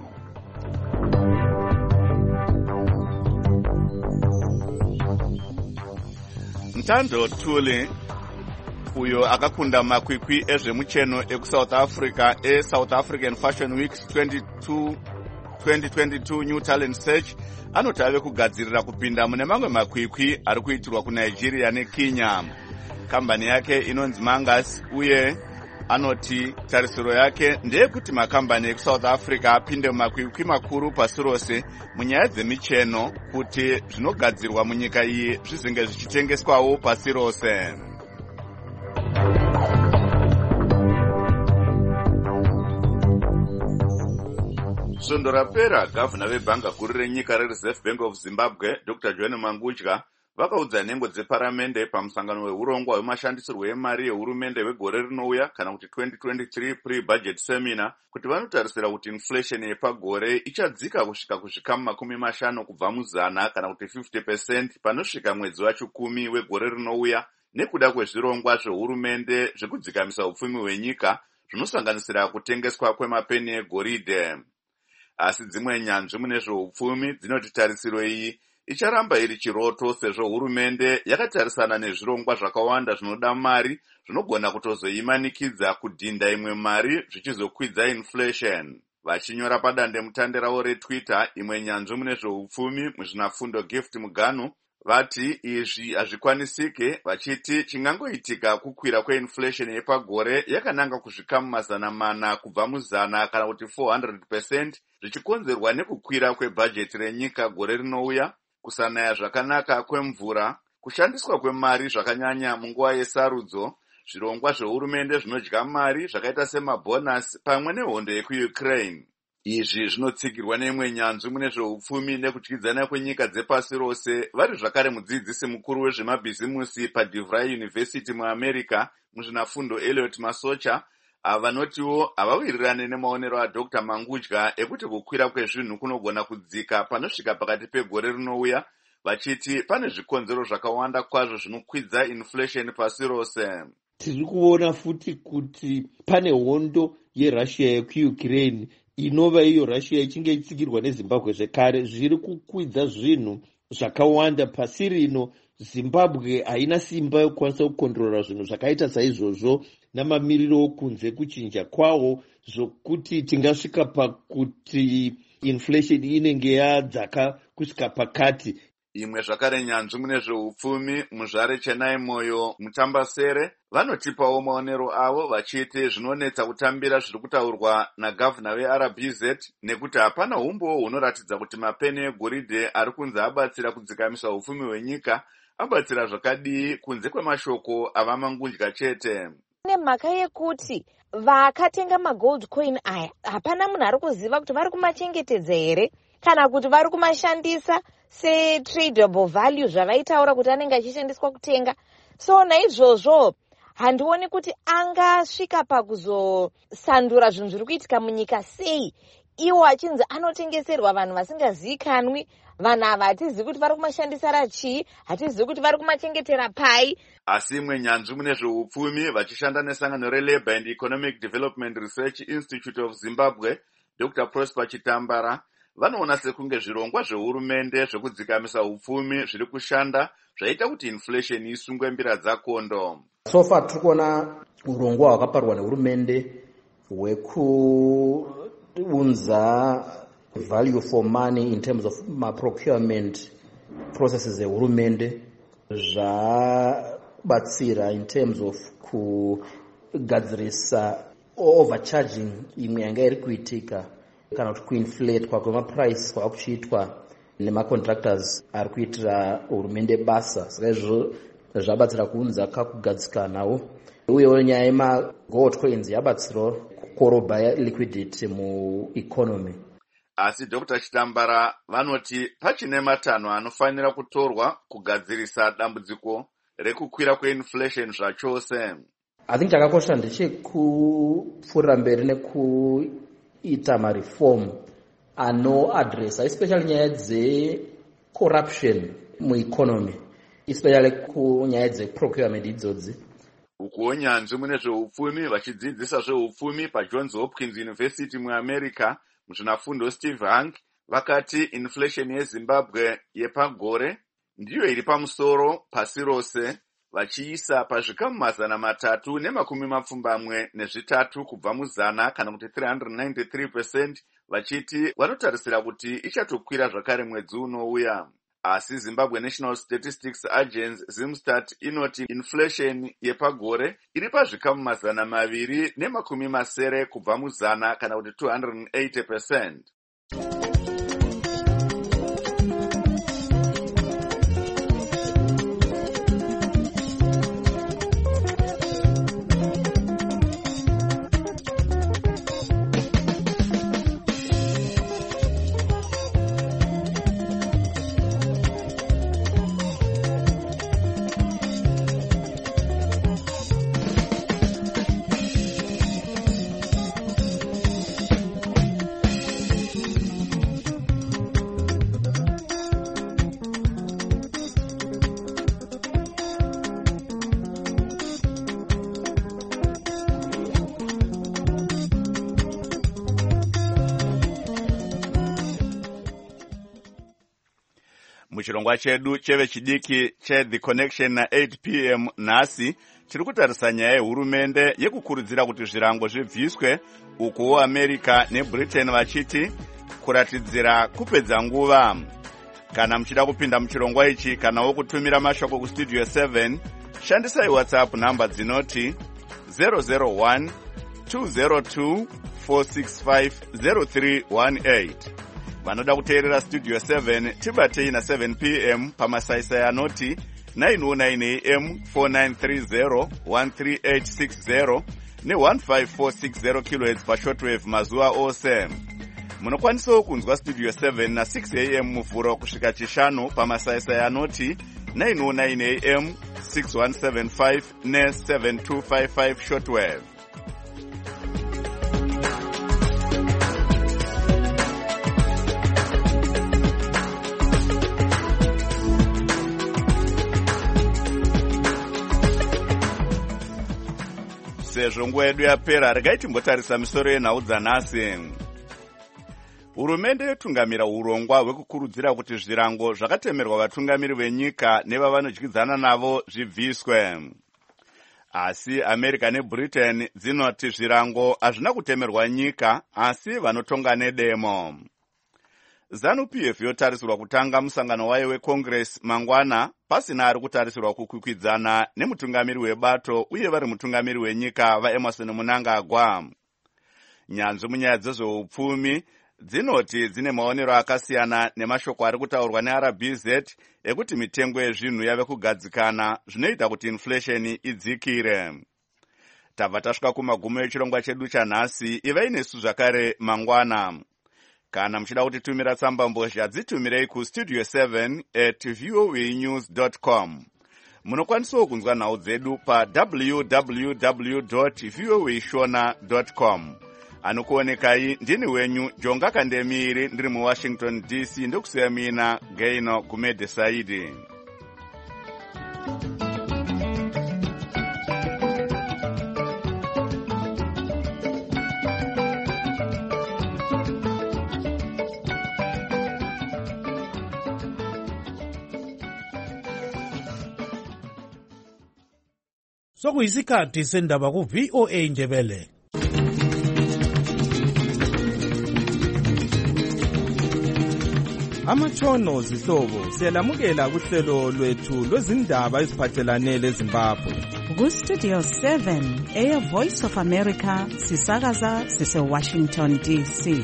Speaker 1: Ntando Thuli uyo akakunda makwikwi ezvemucheno ekuSouth Africa eSouth African Fashion Week twenty twenty-two New Talent Search anoti ave kugadzirira kupinda mune mamwe makwikwi ari kuitirwa kuNigeria neKenya. Kambani yake inonzi Mangas uye anoti tarisiro yake ndeyekuti makambani ekuSouth Africa apinde mumakwikwi makuru pasi rose munyaya dzemicheno kuti zvinogadzirwa munyika iyi zvizinge zvichitengeswawo pasi rose. Svondo rapera gavhuna vebhanga guru renyika reReserve Bank of Zimbabwe Doctor John Mangudya vakaudza nhengo dzeparamende pamusangano weurongwa hwemashandisirwo emari yehurumende wegore rinouya kana kuti twenty twenty-three pre-budget seminar kuti vanotarisira kuti inflation yepagore ichadzika kusvika kuzvikamu makumi mashanu kubva muzana kana kuti fifty percent panosvika mwedzi wachikumi wegore rinouya nekuda kwezvirongwa zvehurumende zvekudzikamisa upfumi hwenyika zvinosanganisira kutengeswa kwemapeni egoridhe. Asi dzimwe nyanzvi mune zveupfumi dzinoti tarisiro iyi icharamba iri chiroto sezvo hurumende yakatarisana nezvirongwa zvakawanda zvinoda mari zvinogona kutozoimanikidza kudhinda imwe mari zvichizokwidza inflation. Vachinyora padande mutande ravo reTwitter imwe nyanzvi mune zveupfumi muzvinafundo Gift Muganu vati izvi hazvikwanisike vachiti chingangoitika kukwira kweinflation yepagore yakananga kuzvikamu mazana mana kubva muzana kana kuti four hundred percent zvichikonzerwa nekukwira kwebhajeti renyika gore rinouya, kusanaya zvakanaka kwemvura, kushandiswa kwemari zvakanyanya munguva yesarudzo, zvirongwa zvehurumende zvinodya mari zvakaita semabhonasi pamwe nehondo yekuUkraine. Izvi zvinotsigirwa neimwe nyanzvi mune zveupfumi nekudyidzana kwenyika dzepasi rose vari zvakare mudzidzisi mukuru wezvemabhizimusi paDeVry University muAmerica muzvinafundo Elliot Masocha avanotiwo havawirirane nemaonero aDr Mangudya ekuti kukwira kwezvinhu kunogona kudzika panosvika pakati pegore rinouya, vachiti pane zvikonzero zvakawanda kwazvo zvinokwidza inflation pasi rose.
Speaker 15: Tiri kuona futi kuti pane hondo yeRussia yekuUkraine inova iyo Russia ichinge itsikirwa neZimbabwe zvekare zviri kukwidza zvinhu zvakawanda pasi rino. Zimbabwe haina simba yokwanisa kukontrora zvinhu zvakaita saizvozvo namamiriro okunze kuchinja kwawo zvokuti tingasvika pakuti inflation inenge yadzaka kusvika pakati.
Speaker 1: Imwe zvakare nyanzvi mune zveupfumi muzvare Chenai Moyo Mutambasere vanotipawo maonero avo vachiti zvinonetsa kutambira zviri kutaurwa nagavhuna weR B Z nekuti hapana umbowo hunoratidza kuti mapeni egoridhe ari kunze abatsira kudzikamisa upfumi hwenyika, abatsira zvakadii kunze kwemashoko ava Mangudya chete.
Speaker 16: Nemhaka yekuti vakatenga magold coin aya hapana munhu ari kuziva kuti vari kumachengetedza here kana kuti vari kumashandisa setradable value zvavaitaura kuti anenge achishandiswa kutenga. So naizvozvo handioni kuti angasvika pakuzosandura zvinhu zviri kuitika munyika sei iwo achinzi anotengeserwa vanhu vasingazivikanwi, vanhu ava hatizivi kuti vari kumashandisira chii, hatizivi kuti vari kumachengetera pai.
Speaker 1: Asi imwe nyanzvi mune zveupfumi vachishanda nesangano reLabour and Economic Development Research Institute of Zimbabwe, Doctor Prosper Chitambara, vanoona sekunge zvirongwa zvehurumende zvekudzikamisa upfumi zviri kushanda zvaita kuti inflation isungwe mbira dzakondo.
Speaker 17: So far tiri kuona urongwa hwakaparwa nehurumende hwekuunza value for money in terms of procurement processes ehurumende zvabatsira in terms of kugadzirisa overcharging imwe yanga iri kuitika kana kuti kuinflate kwamaprice kwava kuchiitwa nemacontractors ari kuitira hurumende basa. Saka izvo zvabatsira kuunza kakugadzikanawo, uyewo nyaya yemagold coins yabatsirawo kukorobha liquidity mueconomy.
Speaker 1: Asi Doctor Chitambara vanoti pachine matanho anofanira kutorwa kugadzirisa dambudziko rekukwira kweinflation zvachose.
Speaker 17: I think chakakosha ndechekupfuurira mberi nekuita mareform anoadressa especially nyaya dzecorruption mueconomy, especially kunyaya dzeprocurement idzodzi.
Speaker 1: Ukuwo nyanzvi mune zveupfumi vachidzidzisa zveupfumi paJohns Hopkins University muAmerica muzvinafundo Steve Hank vakati inflation yeZimbabwe yepagore ndiyo iri pamusoro pasi rose, vachiisa pazvikamu mazana matatu nemakumi mapfumbamwe nezvitatu kubva muzana kana kuti three hundred ninety-three percent, vachiti vanotarisira kuti ichatokwira zvakare mwedzi unouya. Asi Zimbabwe National Statistics Agency Zimstat inoti inflation yepagore iri pazvikamu mazana maviri nemakumi masere kubva muzana kana kuti two hundred eighty percent. Muchirongwa chedu chevechidiki cheThe Connection na eight p m nhasi tiri kutarisa nyaya yehurumende yekukurudzira kuti zvirango zvibviswe, ukuwo America neBritain vachiti kuratidzira kupedza nguva. Kana muchida kupinda muchirongwa ichi kanawo kutumira mashoko kustudio seven, shandisai WhatsApp namba dzinoti zero zero one two zero two four six five zero three one eight. Vanoda kuteerera Studio seven tibatei na seven p m pamasaisai anoti nine oh nine a m four nine three zero one three eight six zero ne one five four six zero kilohertz pashortwave mazuva ose. Munokwanisawo kunzwa Studio seven na six a m muvhuro kusvika chishanu pamasaisai anoti nine oh nine a m six one seven five ne seven two five five shortwave. Sezvo nguva yedu yapera, regai timbotarisa misoro yenhau dzanhasi. Hurumende yotungamira urongwa hwekukurudzira kuti zvirango zvakatemerwa vatungamiri venyika nevavanodyidzana navo zvibviswe. Asi America neBritain dzinoti zvirango hazvina kutemerwa nyika, asi vanotonga nedemo. ZANU-P F yotarisirwa kutanga musangano wayo weCongress mangwana pasina ari kutarisirwa kukwikwidzana nemutungamiri webato uye vari mutungamiri wenyika vaEmerson Mnangagwa. Nyanzvi munyaya dzezveupfumi dzinoti dzine maonero akasiyana nemashoko ari kutaurwa neR B Z ekuti mitengo yezvinhu yave kugadzikana zvinoita kuti inflation idzikire. Tabva tasvika kumagumo echirongwa chedu chanhasi, ivai nesu zvakare mangwana. Kana muchida kutitumira tsamba mbozha dzitumirei kustudio seven at voanews dot com. Munokwanisawo kunzwa nhau dzedu pa w w w dot voashona dot com. anokuonekai ndini wenyu Jonga Kandemiri ndiri muWashington D C ndokusiya mina Gaino Kumede Saidi.
Speaker 18: Sokuyisikhathi sendaba ku V O A Ndebele.
Speaker 19: Amatshono zihlobo siyalamukela kuhlelo lwethu lwezindaba eziphathelane leZimbabwe.
Speaker 2: Ku Studio seven eya Voice of America sisakaza sise Washington D C.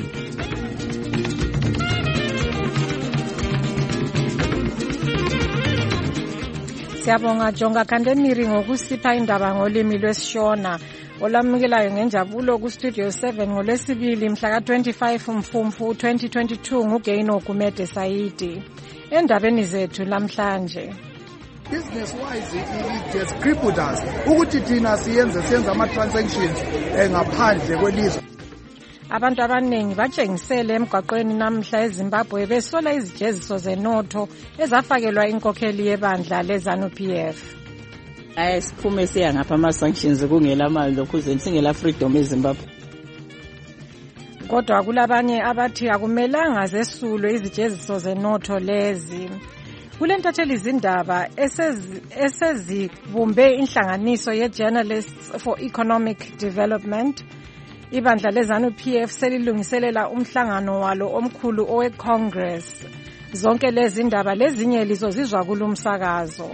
Speaker 20: Siyabonga Jonga Kandemiri ngokusipha indaba ngolimi lwesiShona. Olamukelayo ngenjabulo ku Studio seven ngolesibili mhla ka twenty-five Mfumfu twenty twenty-two nguGaino Kumede Saidi. Endabeni zethu namhlanje.
Speaker 21: Business wise it has crippled us ukuthi thina siyenze senza ama transactions ngaphandle kwelizwe.
Speaker 20: Abantu abaningi batshengisele emgwaqweni namhla eZimbabwe besola izijeziso zenotho ezafakelwa inkokheli yebandla leZANU-P F.
Speaker 22: Ayisiphume siya ngapha ama sanctions kungela mali lokhuze singela freedom eZimbabwe.
Speaker 20: Kodwa kulabanye abathi akumelanga zesulwe izijeziso zenotho lezi. Kulentatheli izindaba esezibumbe inhlanganiso ye-Journalists for Economic Development. Ibandla leZANU-P F selilungiselela umhlangano walo omkhulu owe-Congress. Zonke lezi indaba lezinye lizozizwa kulumsakazo.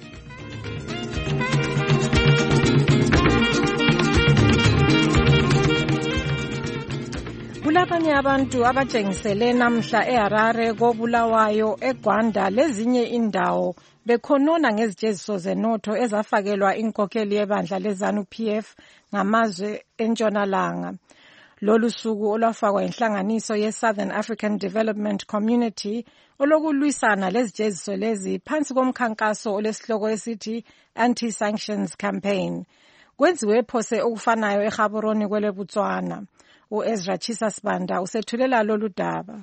Speaker 20: Kulabanye abantu abatshengisele namhla eHarare koBulawayo eGwanda lezinye indawo bekhonona ngezijeziso zenotho ezafakelwa inkokheli yebandla leZANU-P F ngamazwe entshonalanga. Lolu suku olwafakwa inhlanganiso ye-Southern African Development Community olokulwisana lezijeziso lezi phansi komkhankaso olesihloko esithi Anti-Sanctions Campaign. Kwenziwe phose okufanayo eGaborone kwele Botswana. uEzra Chisa Sibanda usethulela lolu daba.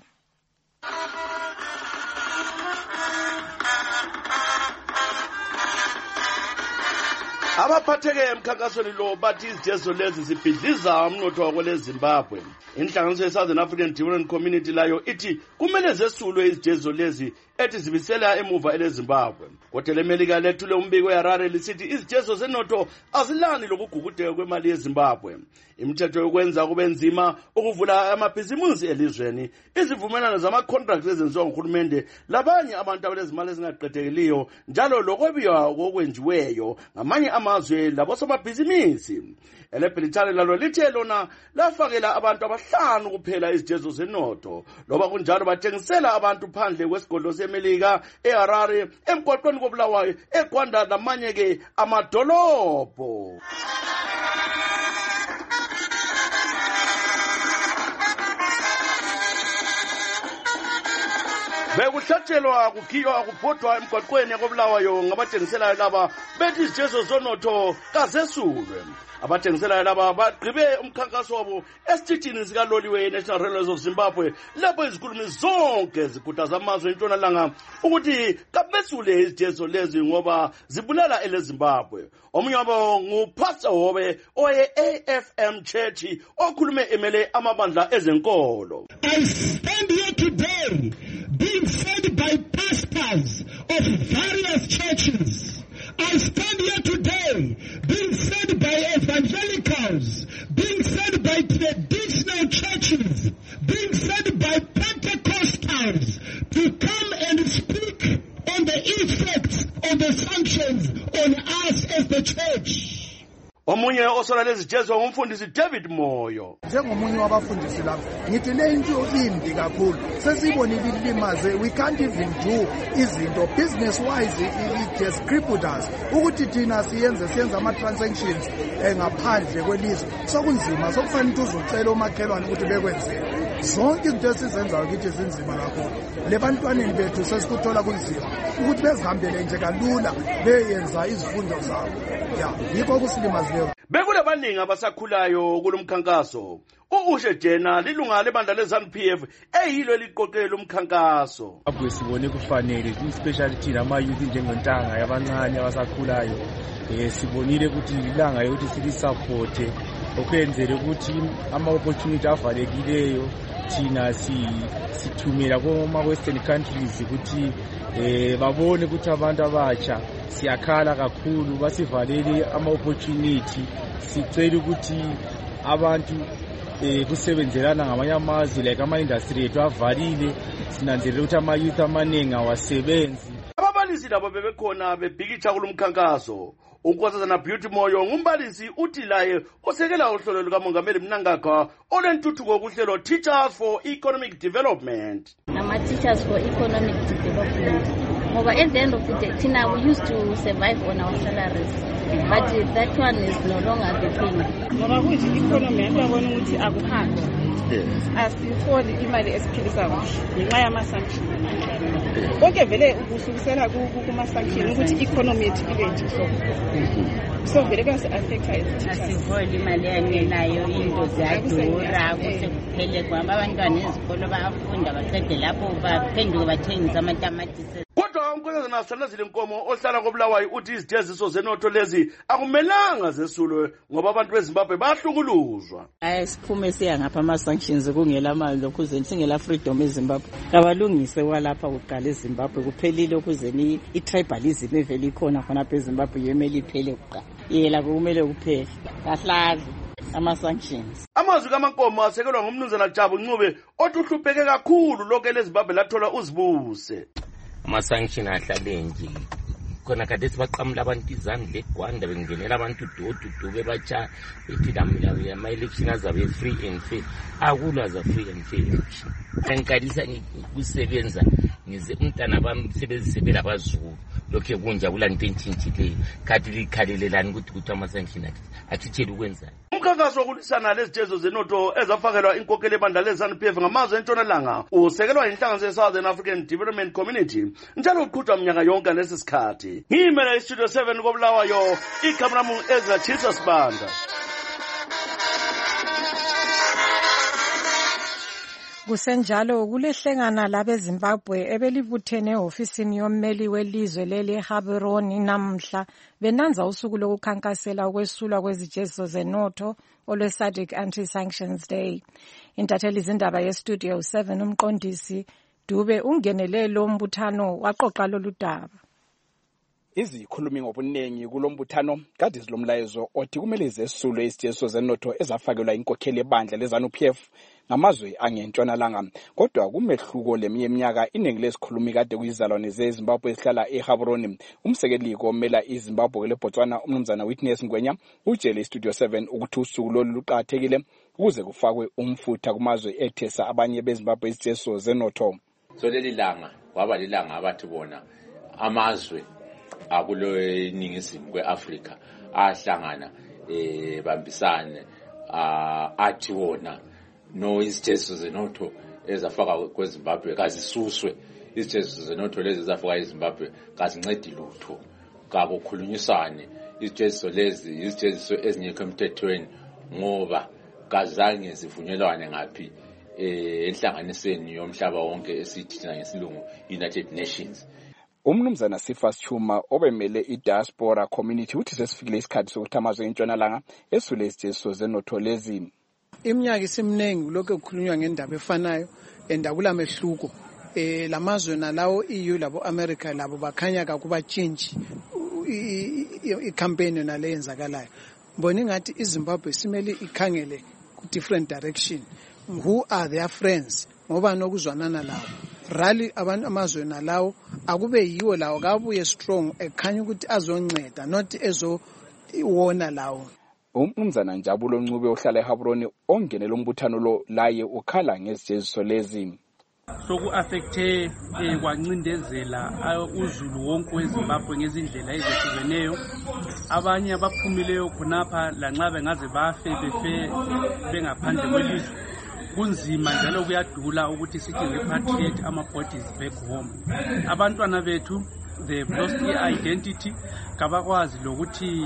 Speaker 23: Abaphatheke emkhankasweni lo bathi izijeziso lezi zibhidliza umnotho wakwele Zimbabwe. Inhlanganiso ye-Southern African Development Community layo ithi kumele zesulwe izijeziso lezi ethi zibisela emuva ele Zimbabwe. Kodwa lemelika lethule umbiko eHarare lisithi izijeziso zenotho azilani lokugugudeka kwemali yeZimbabwe. Imithetho yokwenza kube nzima ukuvula amabhizimusi elizweni, izivumelano zama-contracts ezenziwa nguhulumende labanye abantu abalezimali ezingaqedekeliyo njalo lokwebiwa kokwenjiweyo ngamanye amazwe labosomabhizinisi. Elebhilithane lalo lithe lona lafakela abantu abahlanu kuphela izijeziso zenotho, loba kunjalo bathengisela abantu phandle kwesigodlo seMelika eHarare, emgwaqweni koBulawayo, eGwanda namanye ke amadolobho. Bekuhlatshelwa kukhiywa kubhodwa emgwaqweni koBulawayo ngabathengiselayo laba bethi izijeziso zonotho kazesulwe. Abathengiselayo laba bagqibe umkhankaso wabo esitshini sikaloliwe National Railways of Zimbabwe lapho izikhulumi zonke zikhuthaza amazwe entshonalanga ukuthi kabesule izijeziso lezi ngoba zibulala ele Zimbabwe. Omunye wabo nguPastor Hobe oye A F M Church okhulume emele amabandla ezenkolo.
Speaker 24: I stand here today being fed by pastors of various churches. I stand here today being fed by evangelicals, being fed by traditional churches, being fed by Pentecostals to come and speak on the effects of the sanctions on us as the church.
Speaker 23: Omunye osola lezijeziso ngumfundisi David Moyo.
Speaker 21: Njengomunye wabafundisi lapho ngithi le into imbi kakhulu sesibonile ilimaze, we can't even do izinto business wise it has crippled us ukuthi thina siyenze siyenza ama transactions ngaphandle kwelizwe sokunzima sokufanele uzucela omakhelwane ukuthi bekwenzele zonke izinto esizenzayo kithi zinzima kakhulu. Le bantwaneni bethu sesikuthola kunzima ukuthi bezihambele nje kalula beyenza izifundo zabo. Yeah, yikho kusilimazileyo.
Speaker 23: bekule baningi abasakhulayo kulomkhankaso. U-Ushe Jena lilunga lebandla le-ZANU P F eyilo eliqoqela umkhankaso.
Speaker 5: Abwe sibone kufanele especially thina ama-youth njengontanga yabancane abasakhulayo eh sibonile ukuthi ilanga yokuthi silisupporte okwenzele ukuthi ama-opportunity avalekileyo thina sithumela kuma-western countries ukuthi eh babone ukuthi abantu abatsha siyakhala kakhulu basivalele ama-opportunity sicela ukuthi abantu eh kusebenzelana ngamanye amazwe like ama-industry ethu avalile sinanzelela ukuthi ama-youth amaningi awasebenzi.
Speaker 23: Ababalisi labo bebekhona bebhikitsha kulomkhankaso. uNkosazana Beauty Moyo ngumbalisi uthi laye osekela uhlelo lukaMongameli Mnangagwa olentuthuko kuhlelo Teachers for Economic Development.
Speaker 6: Nama Teachers for Economic Development. Ngoba at the end of the day, Tina, we used to survive on our salaries, but uh, that one is no longer the thing.
Speaker 7: Ngoba kuthi economy yakubona ukuthi akuhambi. Asifoli imali esiphilisa kuhle ngenxa yama-sanction. Konke vele ukusukisela kuma-sanction ukuthi economy yethu ibe nje so. So vele kuyasi-affecta iziteachers.
Speaker 8: Asifoli imali yangenayo, into ziyadura, kusekuphele kwamba abantwana ezikolo bayafunda baqede lapho baphenduke bathengisa amatamatisi.
Speaker 23: Kodwa uNkosazana Sanazile Nkomo ohlala koBulawayo uthi izijeziso zenotho lezi akumelanga zesulwe ngoba abantu beZimbabwe bahlukuluzwa.
Speaker 22: Hayi siphume siya ngapha ama-sanctions kungela mali ukuze singela freedom eZimbabwe. Kabalungise walapha kuqala eZimbabwe kuphelile ukuze ni i-tribalism evele ikhona khona apha eZimbabwe yemele iphele kuqala. Yela kumele kuphele. Kahlazi ama-sanctions.
Speaker 23: Amazwi kaMankomo asekelwa ngumnumzana Jabu Ncube othi uhlupheke kakhulu lokho leZimbabwe lathola uzibuse.
Speaker 25: Ama-sanction ahlale nje khona kade sibaqamula abantu izandla eGwanda bengenela abantu dududu bebatsha bethi lamla ama-election azabe free and fair. Akula za free and fair election. Enkalisa kusebenza ngize umntana bami sebenzisebela abazulu lokho kunja kulanto entshintshile khathi likhalelelani ukuthi ukuthi ama-sanction athithele ukwenzani.
Speaker 23: Umkhankaso wokulisana lezijezo zenotho ezafakelwa inkokeli ebandla le-ZANU P F ngamazwe entshonalanga usekelwa yinhlangano ye-Southern African Development Community njalo uqhutshwa mnyaka yonke lesi sikhathi. Ngiyimele iStudio seven koBulawayo, igama lami Ezra Chisa Sibanda.
Speaker 20: Kusenjalo kulehlengana labeZimbabwe ebelibuthene ehofisini yommeli welizwe leli eGaborone namhla benanza usuku lokukhankasela ukwesulwa kwezijeziso zenotho olwe-SADC Anti-Sanctions Day. Intatheli zindaba yeStudio seven umqondisi Dube ungenele lo mbuthano waqoqa lolu daba.
Speaker 26: Izikhulumi ngobuningi kulombuthano kade zilomlayezo othi kumele zesulwe izijeziso zenotho ezafakelwa inkokheli ebandla le-ZANU P F ngamazwe angentshonalanga. Kodwa kumehluko leminye iminyaka iningi lezikhulumi kade kuyizalwane zeZimbabwe esihlala eGaborone. Umsekeli komela iZimbabwe leBotswana umnumzana Witness Ngwenya utshele iStudio seven ukuthi usuku lolu luqathekile ukuze kufakwe umfutha kumazwe ethesa abanye beZimbabwe izijeziso zenotho.
Speaker 27: So leli langa kwaba lilanga abathi bona amazwe akulo eningizimu kweAfrika ahlangana eh bambisane athi wona no izijeziso zenotho ezafaka kweZimbabwe kazisuswe. Izijeziso zenotho lezi ezafaka eZimbabwe kazincedi lutho kakukhulunyisane. Izijeziso lezi izijeziso ezingekho emthethweni ngoba kazange zivunyelwane ngaphi enhlanganisweni yomhlaba wonke esithi ngesilungu United Nations.
Speaker 26: Umnumzana Sifas Chuma obemele i-diaspora community uthi sesifikile isikhathi sokuthi amazwe entshonalanga esule izijeziso zenotho lezi.
Speaker 28: Iminyaka isemningi lokho kukhulunywa ngendaba efanayo endakula mehluko eh lamazwe nalawo E U labo America labo bakhanya kakuba change i-campaign naleyenzakalayo. Mbona ngathi iZimbabwe simele ikhangele ku different direction. Who are their friends? Ngoba nokuzwanana lawo. Rally abantu amazwe nalawo akube yiwo lawo kabuye strong ekhanya ukuthi azonceda not ezo iwona lawo.
Speaker 26: Umnumzana Njabulo Ncube ohlala eGaborone ongenela umbuthano lo laye ukhala ngezijeziso lezi.
Speaker 29: Soku affecte kwancindezela uzulu wonke weZimbabwe ngezindlela ezehlukeneyo. Abanye abaphumileyo khonapha lanxa bengaze bafe befe bengaphandle kwelizwe. Kunzima njalo kuyadula ukuthi sithi repatriate ama bodies back home. Abantwana bethu they've lost their identity kabakwazi lokuthi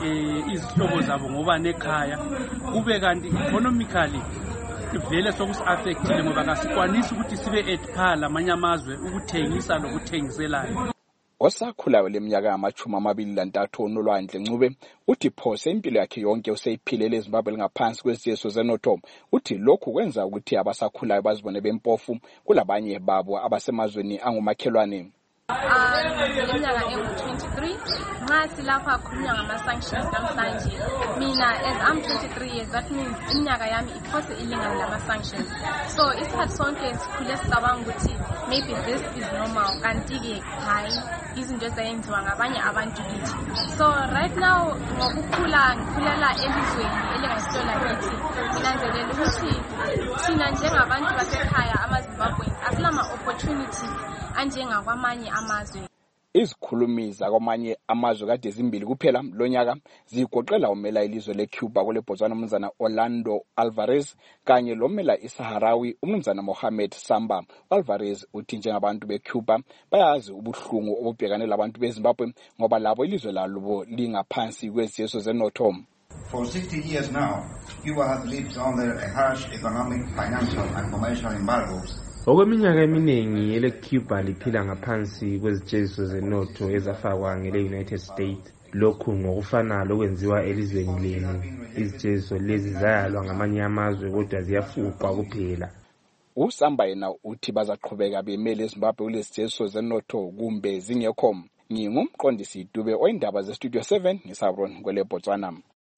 Speaker 29: eh izihlobo zabo ngoba nekhaya kube kanti economically vele sokusi-affectile ngoba kasikwanisi ukuthi sibe at par lamanye amazwe ukuthengisa lokuthengiselayo.
Speaker 26: Osakhulayo leminyaka yamachumi amabili lantathu uNolwandle Ncube uthi phose impilo yakhe yonke useyiphilele eZimbabwe lingaphansi kwezityeso zenotho. Uthi lokhu kwenza ukuthi abasakhulayo bazibone bempofu kulabanye babo abasemazweni angumakhelwane.
Speaker 3: Iminyaka engu-twenty-three nxa silapha khulunywa ngama-sanctions namhlanje mina as I'm twenty-three years that means iminyaka yami iphose ilingana lama-sanctions so isikhathi sonke sikhule sicabanga ukuthi maybe this is normal kanti-ke hayi izinto ezayenziwa ngabanye abantu kithi. So right now ngokukhula ngikhulela elizweni elingasilo lakithi nginanzelela ukuthi thina njengabantu basekhaya amaZimbabweans asilama-opportunities anjengakwamanye amazwe.
Speaker 26: Izikhulumi zakwamanye amazwe kade zimbili kuphela lonyaka zigoqela umela ilizwe leCuba kule Botswana umnumzana Orlando Alvarez kanye lomela iSaharawi umnumzana Mohamed Samba. Alvarez uthi njengabantu beCuba bayazi ubuhlungu obubhekane labantu beZimbabwe ngoba labo ilizwe labo lingaphansi kwezityeso zenotho.
Speaker 4: For sixty years now, Cuba has lived under a harsh economic, financial and commercial embargoes.
Speaker 9: Okweminyaka eminingi eleCuba liphila ngaphansi kwezityeso zenotho ezafakwa ngele-United States. Lokhu ngokufana lokwenziwa elizweni lenu. Izityeso lezi zayalwa ngamanye amazwe kodwa ziyafuqwa kuphela.
Speaker 26: uSamba yena uthi bazaqhubeka bemele eZimbabwe kulezityeso zenotho kumbe zingekho. Ngingumqondisi Dube oyindaba zeStudio seven ngisabron kwele Botswana.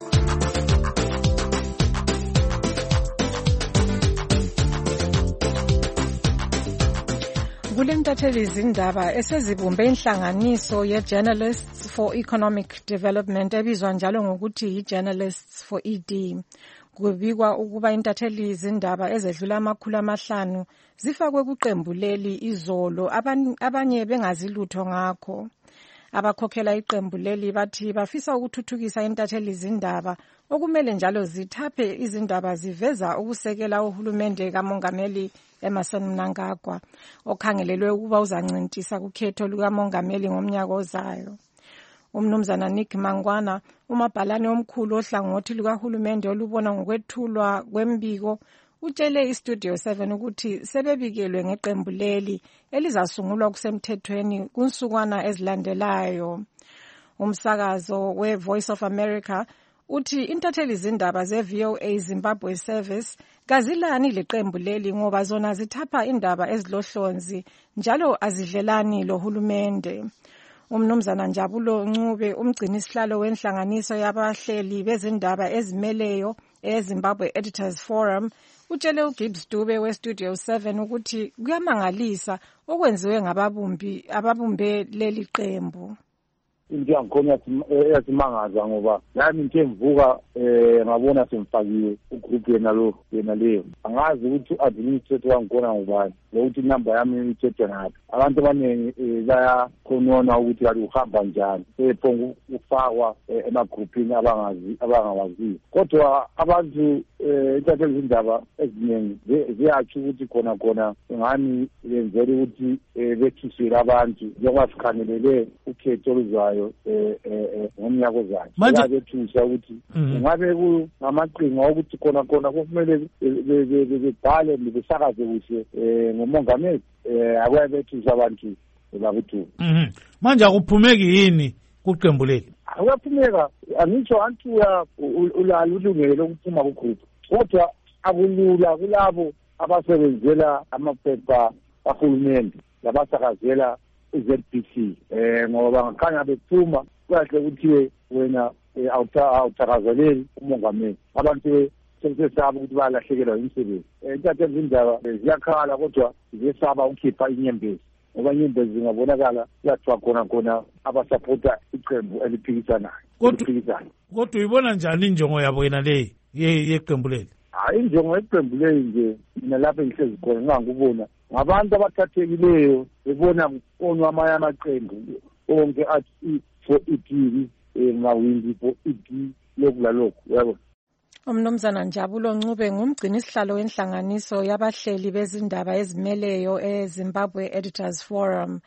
Speaker 20: Kulentatheli izindaba esezibumbe inhlanganiso ye-Journalists for Economic Development ebizwa njalo ngokuthi yi-Journalists for E D. Kubikwa ukuba intatheli izindaba ezedlula amakhulu amahlanu zifakwe kuqembu leli izolo abanye bengazi lutho ngakho. Abakhokhela iqembu leli bathi bafisa ukuthuthukisa intatheli izindaba okumele njalo zithaphe izindaba ziveza ukusekela uhulumende kamongameli Emmerson Mnangagwa okhangelelwe ukuba uzancintisa kukhetho lukamongameli ngomnyaka ozayo. Umnumzana Nick Mangwana umabhalane omkhulu ohlangothi lukahulumende olubona ngokwethulwa kwembiko utshele iStudio seven ukuthi sebebikelwe ngeqembu leli elizasungulwa kusemthethweni kunsukwana ezilandelayo. Umsakazo we-Voice of America uthi intatheli izindaba ze-V O A Zimbabwe Service kazilani leqembu leli ngoba zona zithapha indaba ezilohlonzi njalo azidlelani lohulumende. Umnumzana Njabulo Ncube umgcini sihlalo wenhlanganiso yabahleli bezindaba ezimeleyo eZimbabwe Editors Forum utshele uGibbs Dube weStudio seven ukuthi kuyamangalisa okwenziwe ngababumbi ababumbe leli qembu.
Speaker 10: Into yangikhona yasimangazwa ngoba nami into emvuka eh ngabona semfakiwe ugroup yena lo yena leyo angazi ukuthi administrator wangikhona ngubani ukuthi number yami ithethe ngaphi abantu abaningi bayakhonona ukuthi ali uhamba njani ephonga ufakwa emagroupini abangazi abangawazi kodwa abantu intatheli izindaba eziningi ziyathi ukuthi khona khona ngani yenzela ukuthi bethisele abantu njengoba sikhangelele ukhetho oluzwayo eh eh ngomnyaka ozayo bayabethusa ukuthi ngabe kungamaqhinga ukuthi khona khona kumele bebhale besakaze kuhle ngomongameli akuyabethusa abantu babuthu.
Speaker 18: Manje akuphumeki yini kuqembu leli?
Speaker 10: Akuphumeka angisho antu ulalo ulungelo lokuphuma kugroup kodwa akulula kulabo abasebenzela amaphepha kahulumende labasakazela i-Z B C eh ngoba ngakhanya bephuma kahle ukuthi wena awuthakazeleli umongameli abantu sesesaba ukuthi balahlekelwa imisebenzi. Intatheli izindaba ziyakhala kodwa ziyesaba ukukhipha inyembezi ngoba inyembezi zingabonakala kuyathiwa khona khona abasapota iqembu eliphikisanayo.
Speaker 18: Kodwa uyibona njani injongo yabo yena le yeqembu leli?
Speaker 10: Hayi injongo yeqembu leli nje mina lapha ngihlezi khona ngangubona ngabantu abathathekileyo bebona konwa amanye amaqembu onke athi for E D ngawindi for E D lokulalokho yabo.
Speaker 20: Umnumzana Njabulo Ncube ngumgcini sihlalo wenhlanganiso yabahleli bezindaba ezimeleyo eZimbabwe Editors Forum.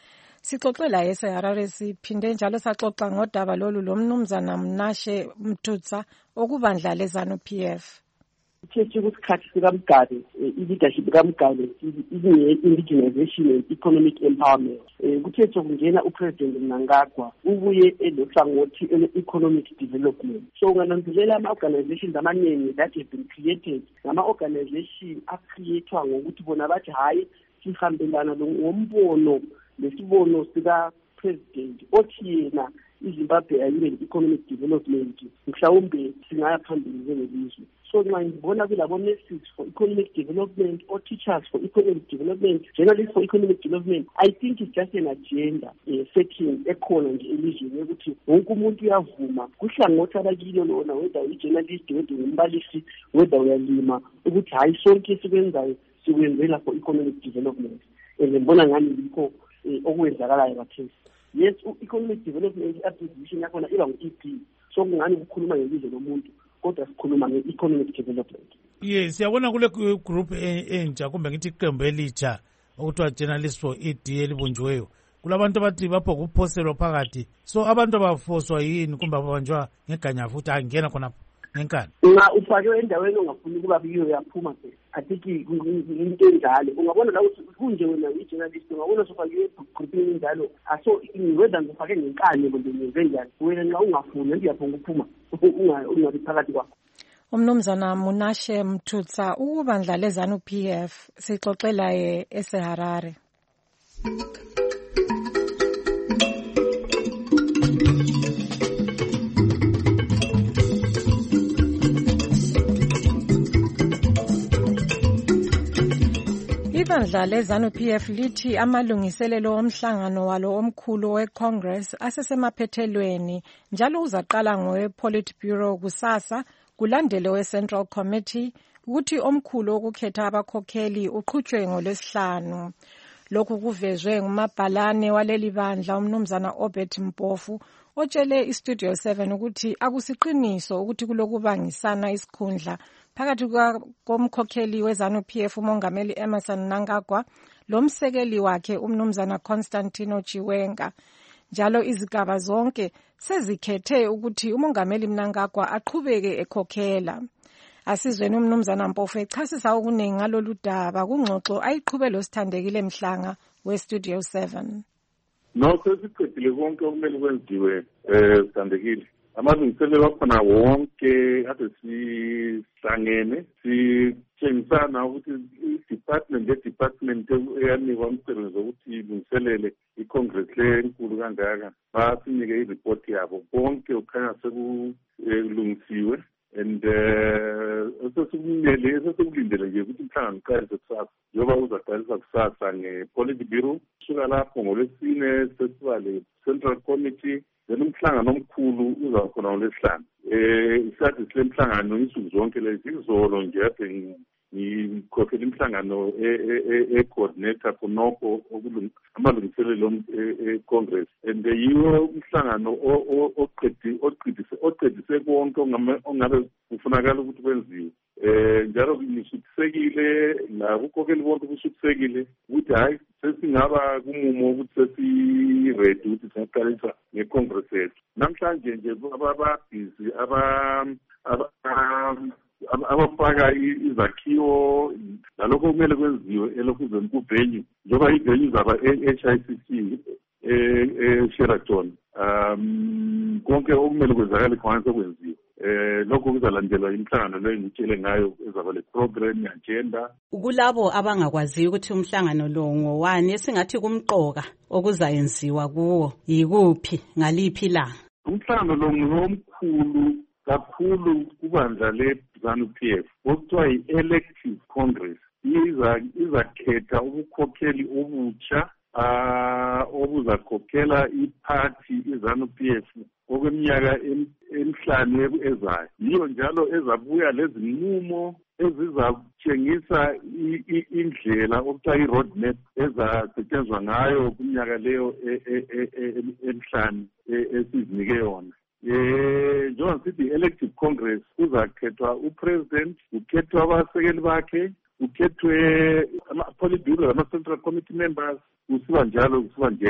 Speaker 20: Sixoxe la eseharare siphinde njalo saxoxa ngodaba lolu lomnumzana Mnashe Mthutsa okubandla lezanu P F.
Speaker 1: Kuthethe kusikhathi sikaMgari i-leadership kaMgari i-indigenization and economic empowerment. Kuthethe kungena upresident Mnangagwa ubuye elohlangothi ele-economic development. So ungananzelela ama-organizations amaningi that have been created ngama-organization acreatwa ngokuthi bona bathi hayi sihambelana ngombono lesibono sika-president othi yena iZimbabwe ayibe ne-economic development mhlawumbe singaya phambili njengelizwe. So nxa ngibona kulabo nurses for economic development or teachers for economic development, journalists for economic development, I think it's just an agenda uh, setting ekhona nje elizweni ukuthi wonke umuntu uyavuma kuhlangothi abakilo lona whether uyi-journalist whether umbalisi whether uyalima ukuthi hayi sonke esikwenzayo sikwenzela for economic development. And ngibona ngani likho okwenzakalayo kathesi. Yes, economic development attribution yakhona iba ngu-E P, so kungani ukukhuluma ngelizwe lomuntu kodwa sikhuluma nge-economic development.
Speaker 18: Yes, siyabona kule group entsha kumbe ngithi iqembu elitsha okuthiwa journalists for E D elibunjiweyo kulabantu abathi bapho kuphoselwa phakathi, so abantu abafoswa yini kumbe ababanjwa ngeganya futhi angena khona ngenkani.
Speaker 1: Nga ufake endaweni ongafuni ukuba biyo yaphuma ke athi into enjalo ungabona la kunje wena i-journalist ungabona sofakiwe groupini njalo aso whether ngifake ngenkani kumbe ngenzenjani wena nxa ungafuni nje yaphonga ukuphuma ungabi phakathi kwakho.
Speaker 20: Umnumzana Mnashe Mthutsa ukubandla lezanu P F sixoxela ye eseharare. Ibandla lezanu P F lithi amalungiselelo omhlangano walo omkhulu weCongress asesemaphethelweni njalo uzaqala ngowe-Politburo kusasa kulandele we-Central Committee ukuthi omkhulu okukhetha abakhokheli uqhutshwe ngolwesihlanu. Lokhu kuvezwe ngumabhalane waleli bandla umnumzana Obert Mpofu otshele iStudio seven ukuthi akusiqiniso ukuthi kulokubangisana isikhundla phakathi komkhokheli wezanu P F umongameli Emmerson Mnangagwa lomsekeli wakhe umnumzana Constantino Chiwenga. Njalo izigaba zonke sezikhethe ukuthi umongameli Mnangagwa aqhubeke ekhokhela. Asizweni umnumzana Mpofu echasisa okuningi ngalolu daba kungxoxo ayiqhube losithandekile Mhlanga weStudio seven.
Speaker 11: No, sesiqedile konke okumele kwenziwe eh sithandekile. Amalungiselelo akhona wonke ade sihlangene sitshengisana ukuthi i-department le-department eyanikwa umsebenzi wokuthi ilungiselele i-congress le enkulu kangaka basinike i-report yabo konke kukhanya sekulungisiwe and sesikumele sesikulindele nje ukuthi umhlangano uqalise kusasa njengoba uzaqalisa kusasa nge-Politburo suka lapho ngolwesine sesiba le-Central Committee then umhlangano omkhulu uzakhona ngolwesihlanu. Eh isathi sile mhlangano insuku zonke lezi izolo nje ade ngikhokhela imhlangano e-coordinator khonokho amalungiselelo e-Congress and yiwo umhlangano oqedise oqedise konke ongabe kufunakala ukuthi kwenziwe. Eh njalo ngisuthisekile la ukhokheli bonke kusuthisekile ukuthi hayi sesingaba kumumo ukuthi sesi-ready ukuthi singaqalisa nge-Congress yethu. Namhlanje nje ababhizi aba abafaka izakhiwo nalokho kumele kwenziwe elokhuzeni kuvenue njengoba ivenue zaba e-H I C C e-Sheraton um konke okumele kwenzakale khona sekwenziwe. Eh lokho kuzalandelwa imhlangano leyo ngitshele ngayo ezaba le program ye-agenda.
Speaker 12: Kulabo abangakwazi ukuthi umhlangano lo ngowani esingathi kumqoka okuzayenziwa kuwo yikuphi ngaliphi la.
Speaker 11: Umhlangano lo ngomkhulu kakhulu kubandla le-ZANU P F okuthiwa yi-elective congress iza izakhetha ubukhokheli obutsha uh obuzakhokhela iphathi iZANU P F okweminyaka emihlanu ezayo. Yiyo njalo ezabuya lezinqumo ezizatshengisa indlela okuthiwa i-road map ezasetshenzwa ngayo kuminyaka leyo emihlanu esizinike yona. Eh njengoba sithi elective congress kuzakhethwa upresident, kukhethwa abasekeli bakhe, kukhethwe ama-Politburo ama-Central Committee members, kusiba njalo kusiba njeyana.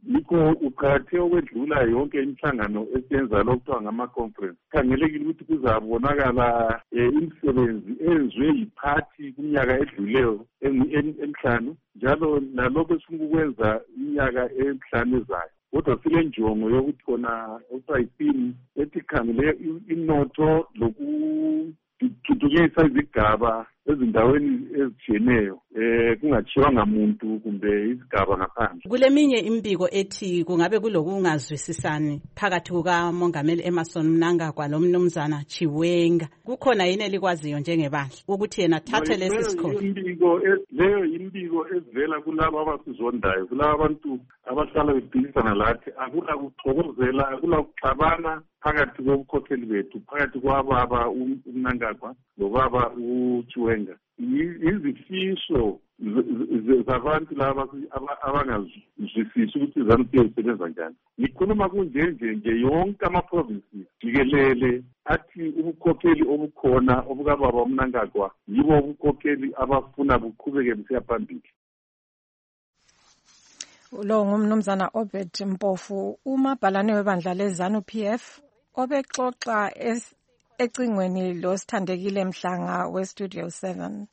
Speaker 11: yikho uqakatheke ukwedlula yonke imihlangano esiyenza lokuthiwa ngama-conference. Khangelekile ukuthi kuzabonakala um imisebenzi eyenziwe yiphathi kuminyaka edluleyo emihlanu, njalo nalokho esifuna ukwenza iminyaka emihlanu ezayo. Kodwa sile njongo yokuthi khona okuthiwa yipini ethi khangele inotho lokuthuthukisa izigaba ezindaweni ezitshiyeneyo eh kungathiwanga muntu kumbe izigaba ngaphandle.
Speaker 12: Kuleminye imbiko ethi kungabe kulokungazwisisani phakathi kukaMongameli Emmerson Mnangagwa lomnumzana Chiwenga. Kukhona yini elikwaziyo njengebandla ukuthi yena thathe lesi sikhono? Imbiko
Speaker 11: leyo imbiko ezivela kulabo abasizondayo, kulabo abantu abahlala bebhilisana lathi, akula kuxokozela, akula kuxabana phakathi kobukhokheli bethu, phakathi kwababa uMnangagwa lobaba uChiwenga. Izifiso zabantu laba abangazwisisi ukuthi iZANU-P F isebenza njani. Ngikhuluma kunjenje nje yonke ama-provinces jikelele athi ubukhokheli obukhona obukababa uMnangagwa yibo ubukhokheli abafuna buqhubeke busiya phambili.
Speaker 20: Lo ngumnumzana Obed Mpofu, umabhalane webandla leZANU-P F obexoxa ecingweni lo Sithandekile Mhlanga we-Studio seven.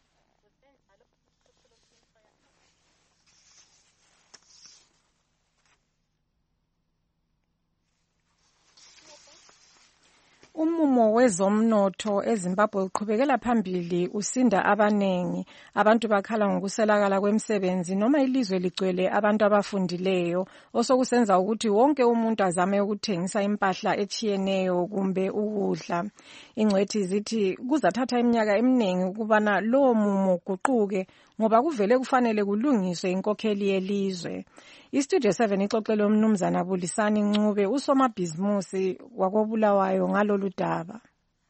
Speaker 20: Umumo wezomnotho eZimbabwe uqhubekela phambili usinda abanengi. Abantu bakhala ngokuselakala kwemisebenzi noma ilizwe ligcwele abantu abafundileyo, osokusenza ukuthi wonke umuntu azame ukuthengisa impahla echiyeneyo kumbe ukudla. Ingcwethi zithi kuzathatha iminyaka eminingi ukubana lo mumo guquke ngoba kuvele kufanele kulungiswe inkokheli yelizwe. iStudio seven ixoxele umnumzana Bulisani Ncube usomabhizimusi wakobulawayo ngalolu daba.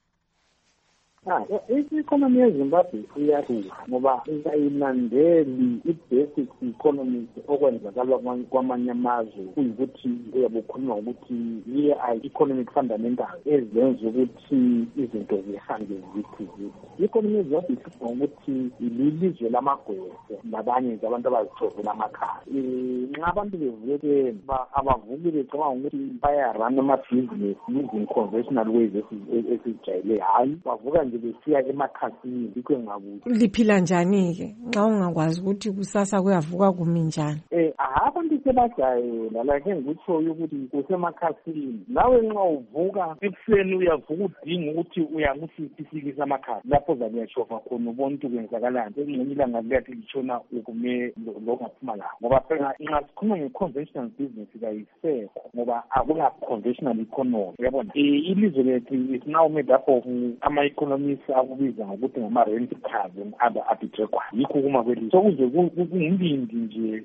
Speaker 10: Ah, i-economy yeZimbabwe iyakhula ngoba ingayilandeli i-basic economics okwenzakala kwamanye amazwe, kuyikuthi uyabukhuluma ukuthi i-economic fundamentals ezenza ukuthi izinto zihambe zithi zithi. I-economy yeZimbabwe ihlupha ngokuthi ililizwe lamagwese labanye abantu abazithovela amakhaya. Nxa abantu bevuke abavuki becabanga ukuthi bayarana amabhizinesi using conventional ways esijayele, hayi bavuka nje besiya emakhasini ikho ngabuthi.
Speaker 20: Liphila njani ke nxa ungakwazi ukuthi kusasa kuyavuka kumi njani?
Speaker 10: Eh abantu sebajayela like ngikutsho ukuthi kusemakhasini. Nawe nxa uvuka ekuseni uyavuka udinga ukuthi uyamusisikisa amakhasi lapho zaniyashova khona ubona ukuthi kwenzakalani. Engxenye ilanga liyathi litshona ukume longaphuma la ngoba phela nxa sikhuluma nge-conventional business kayisekho ngoba akula conventional economy. Uyabona ilizwe lethu is now made up of ama-economies akubiza ngokuthi ngama-rent cars and other arbitrary. Yikho kuma kwelizwe so kunje kungimbindi nje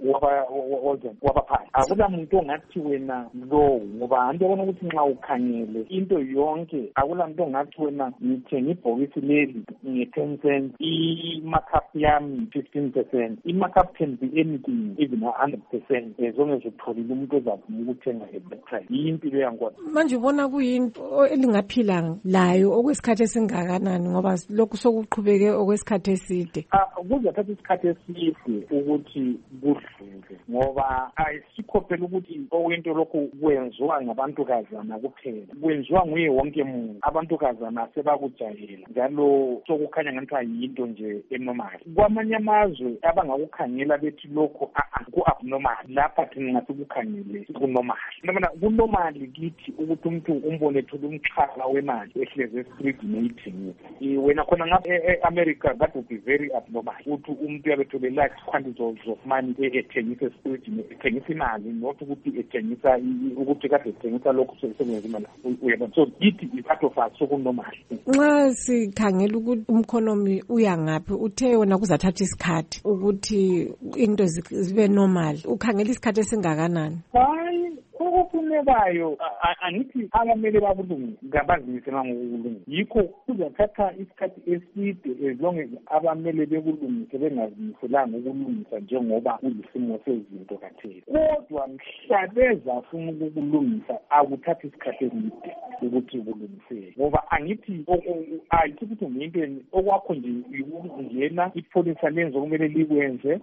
Speaker 10: wabaphansi. Akula muntu ongathi wena lo ngoba anti yabona ukuthi nxa ukhangele into yonke akula muntu ongathi wena ngithenga ibhokisi leli nge-ten cents, i-markup yami fifteen percent, i-markup can be anything even one hundred percent as long as utholile umuntu ozavuma ukuthenga at price. Yimpilo yankona
Speaker 20: manje ubona kuyinto elingaphila layo okwesikhathi esingakanani ngoba lokhu sokuqhubeke okwesikhathi eside?
Speaker 10: Kuzathatha isikhathi eside ukuthi kudlule ngoba ayisikho phela ukuthi okwento lokhu kwenziwa ngabantukazana kuphela, kwenziwa nguye wonke muntu. Abantukazana sebakujayela njalo sokukhanya ngathi ayinto nje enormal. Kwamanye amazwe abangakukhangela bethi lokho ku-abnormal, lapha thina ngathi kukhangele kunormal. Noma kunormal kithi ukuthi umuntu umbone ethola umxhala wemali ehleze e-street neyithengisa. Wena khona ngapha e-America that would be very abnormal ukuthi umuntu uyabethole large quantities of money ethengisa e-street ethengisa imali not ukuthi ethengisa ukuthi kade ethengisa lokho sekwenza imali. Uyabona so kithi i-part of us sokunormal.
Speaker 20: Nxa sikhangela ukuthi umkhonomi uyangaphi uthe yona kuzathatha isikhathi ukuthi into zibe normal, ukhangela isikhathi esingakanani?
Speaker 10: Hayi okufunekayo angithi abamele bakulungise ngabazimise nangokulungisa yikho kuzathatha isikhathi eside as long as abamele bekulungise bengazimiselanga ukulungisa njengoba kuyisimo sezimo kathesi. Kodwa mhla bezafuna ukukulungisa akuthathi isikhathi eside ukuthi kulungiseke ngoba angithi ayithi ukuthi ngento okwakho nje ukungena ipholisa lenze okumele likwenze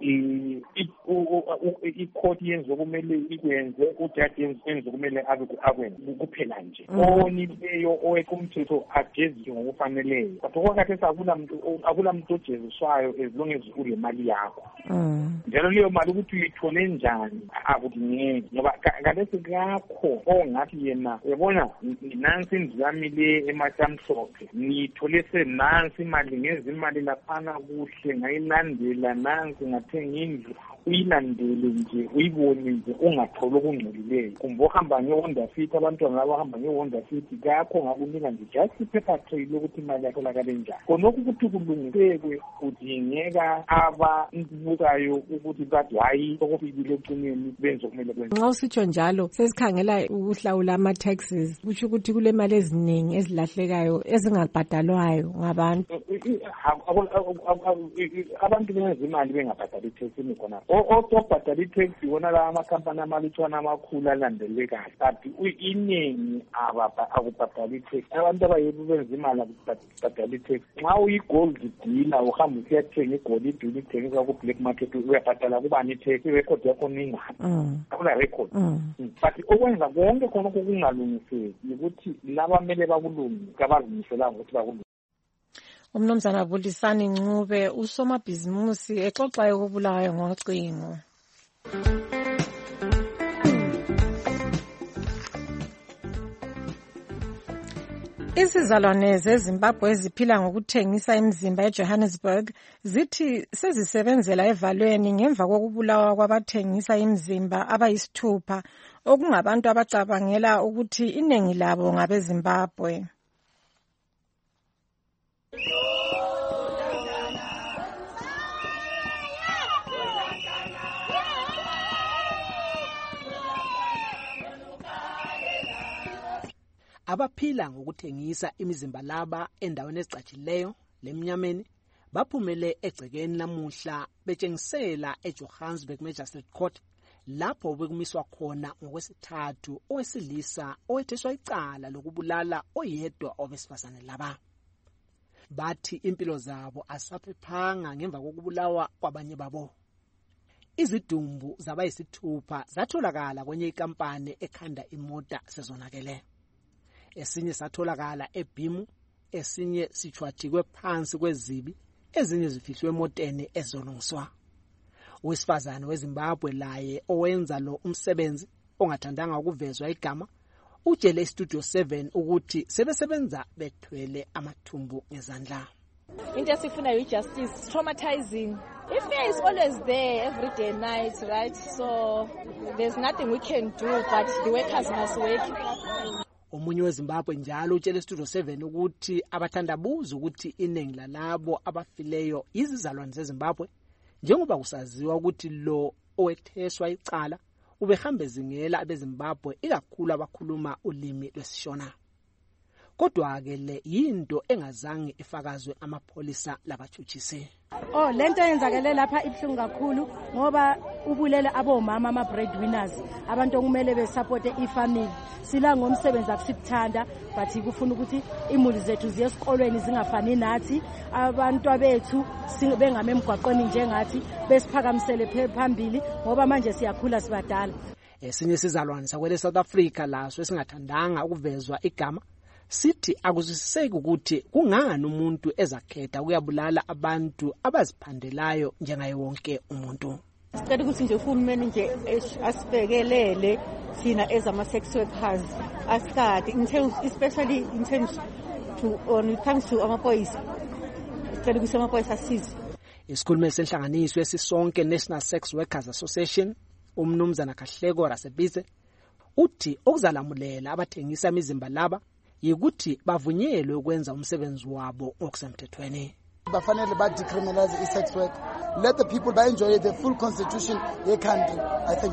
Speaker 10: i-court yenze okumele ikwenze ujaji yenze okumele akwenze kuphela nje onileyo owekumthetho ageziswe ngokufaneleyo kodwa kwakhathesi akula muntu akula muntu ojeziswayo as long as ule mali yakho njalo leyo mali ukuthi uyithole njani akudingeki ngoba ngalesi kakho ongathi yena uyabona nansi indlami le ematamhlophe ngithole senansi imali ngezimali laphana kuhle ngayilandela nansi ngathenga indlu uyilandele nje uyibone nje ungatholi okungcolileyo kumbe ohamba nge-Honda Fit abantwana labo bahamba nge-Honda Fit kakho ngakunika nje just i-paper trail lokuthi imali yakho lakale njani khonokho ukuthi kulungisekwe kudingeka ababukayo ukuthi bathi hayi okufikile ecineni benze okumele kwenze.
Speaker 20: Nxa usitsho njalo sesikhangela ukuhlawula ama-taxes kusho ukuthi kule mali eziningi ezilahlekayo ezingabhadalwayo ngabantu abantu benza imali bengabhadali i-tax imikhona otobhadala i-tax yona la amakhampani amalutshwana amakhulu alandelekayo but iningi akubhadala i-tax abantu abayebu benza imali akubhadala i-tax nxa uyi-gold dealer uhamba usiyathenga igolide ulithengisa ku-black market uyabhadala kubani i-tax irekhodi yakho ningani akula rekhodi but okwenza konke khonokho kungalungiseki ukuthi labamele bakulungise abazimiselanga ukuthi bakulungise. Umnumzana Bulisani Ncube usomabhizimusi exoxayo kubulawayo ngocingo. Izizalwane zeZimbabwe eziphila ngokuthengisa imizimba eJohannesburg zithi sezisebenzela evalweni ngemva kokubulawa kwabathengisa imizimba abayisithupha okungabantu abacabangela ukuthi iningi labo ngabeZimbabwe.
Speaker 2: Abaphila ngokuthengisa imizimba laba endaweni ezicatshileyo lemnyameni baphumele egcekeni namuhla betshengisela eJohannesburg Magistrate Court lapho bekumiswa khona ngokwesithathu owesilisa owetheswa icala lokubulala oyedwa obesifazane laba. Bathi impilo zabo asaphephanga ngemva kokubulawa kwabanye babo. Izidumbu zabayisithupha zatholakala kwenye ikampani ekhanda imota sezonakele. Esinye satholakala eBhimu, esinye sichwathikwe phansi kwezibi, ezinye zifihlwe emoteni ezolungiswa. Owesifazane weZimbabwe laye owenza lo umsebenzi ongathandanga ukuvezwa igama utshele iStudio seven ukuthi sebesebenza bethwele amathumbu ngezandla.
Speaker 13: Into esifuna yi-justice, traumatizing. If fear is always there every day and night, right? So there's nothing we can do, but the workers must work.
Speaker 2: Omunye weZimbabwe njalo utshele iStudio seven ukuthi abathandabuza ukuthi iningi lalabo abafileyo izizalwane zeZimbabwe njengoba kusaziwa ukuthi lo owetheswa icala ubehamba ezingela abeZimbabwe ikakhulu abakhuluma ulimi lwesishona. Kodwa ke le yinto engazange ifakazwe amapholisa labathutshisi.
Speaker 14: Oh, lento yenzakele lapha ibhlungu kakhulu ngoba ubulele abomama ama breadwinners abantu okumele besupport ifamily. Sila ngomsebenzi akusikuthanda but kufuna ukuthi imuli zethu ziye esikolweni zingafani nathi, abantu abethu singabengame emgwaqweni njengathi besiphakamisele phambili ngoba manje siyakhula sibadala.
Speaker 2: Esinye sizalwane sakwele South Africa laso esingathandanga ukuvezwa igama sithi akuzwisiseki ukuthi kungani umuntu ezakhetha ukuyabulala abantu abaziphandelayo njengaye wonke umuntu.
Speaker 14: Sicela ukuthi nje uhulumeni nje asibhekelele thina ezama sex workers asikade in terms especially in terms to on it comes to amaphoyisa. Sicela ukuthi amaphoyisa asize.
Speaker 2: Isikhulumeli senhlanganiso esisonke National Sex Workers Association umnumzana Kahleko Rasebize uthi okuzalamulela abathengisa imizimba laba yikuthi bavunyelwe ukwenza umsebenzi wabo okusemthethweni.
Speaker 15: Bafanele ba decriminalize sex work. Let the people enjoy the full constitution ye country. I thank you.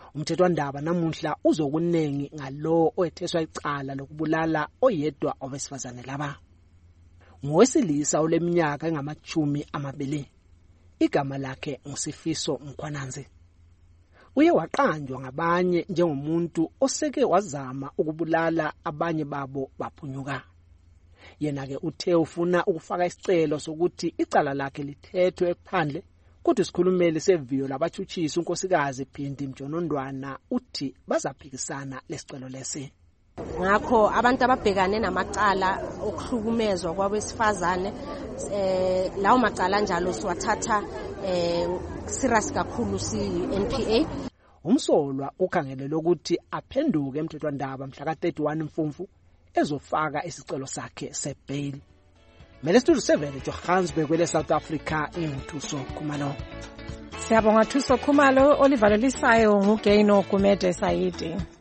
Speaker 2: Umthethwandaba namuhla uzokuningi ngalo oyetheswa icala lokubulala oyedwa owesifazane laba. Ngowesilisa oleminyaka engamachumi amabili. Igama lakhe nguSifiso Mkhwananzi. Uye waqanjwa ngabanye njengomuntu oseke wazama ukubulala abanye babo baphunyuka. Yena ke uthe ufuna ukufaka isicelo sokuthi icala lakhe lithethwe ephandle, kodwa isikhulumeli seviyo labachuchisa unkosikazi Phindi Mjonondwana uthi bazaphikisana lesicelo lesi.
Speaker 5: Ngakho abantu ababhekane namacala okuhlukumezwa kwabesifazane eh lawo macala njalo siwathatha eh serious kakhulu si N P A.
Speaker 2: Umsolwa ukhangelele ukuthi aphenduke emthethwandaba mhla ka thirty-one Mfumfu ezofaka isicelo sakhe sebail. Mele Studio seven eJohannesburg kwele South Africa ingithuso Khumalo.
Speaker 20: Siyabonga Thuso Khumalo. Oliver Lisayo nguGaino Gumede Sayidi.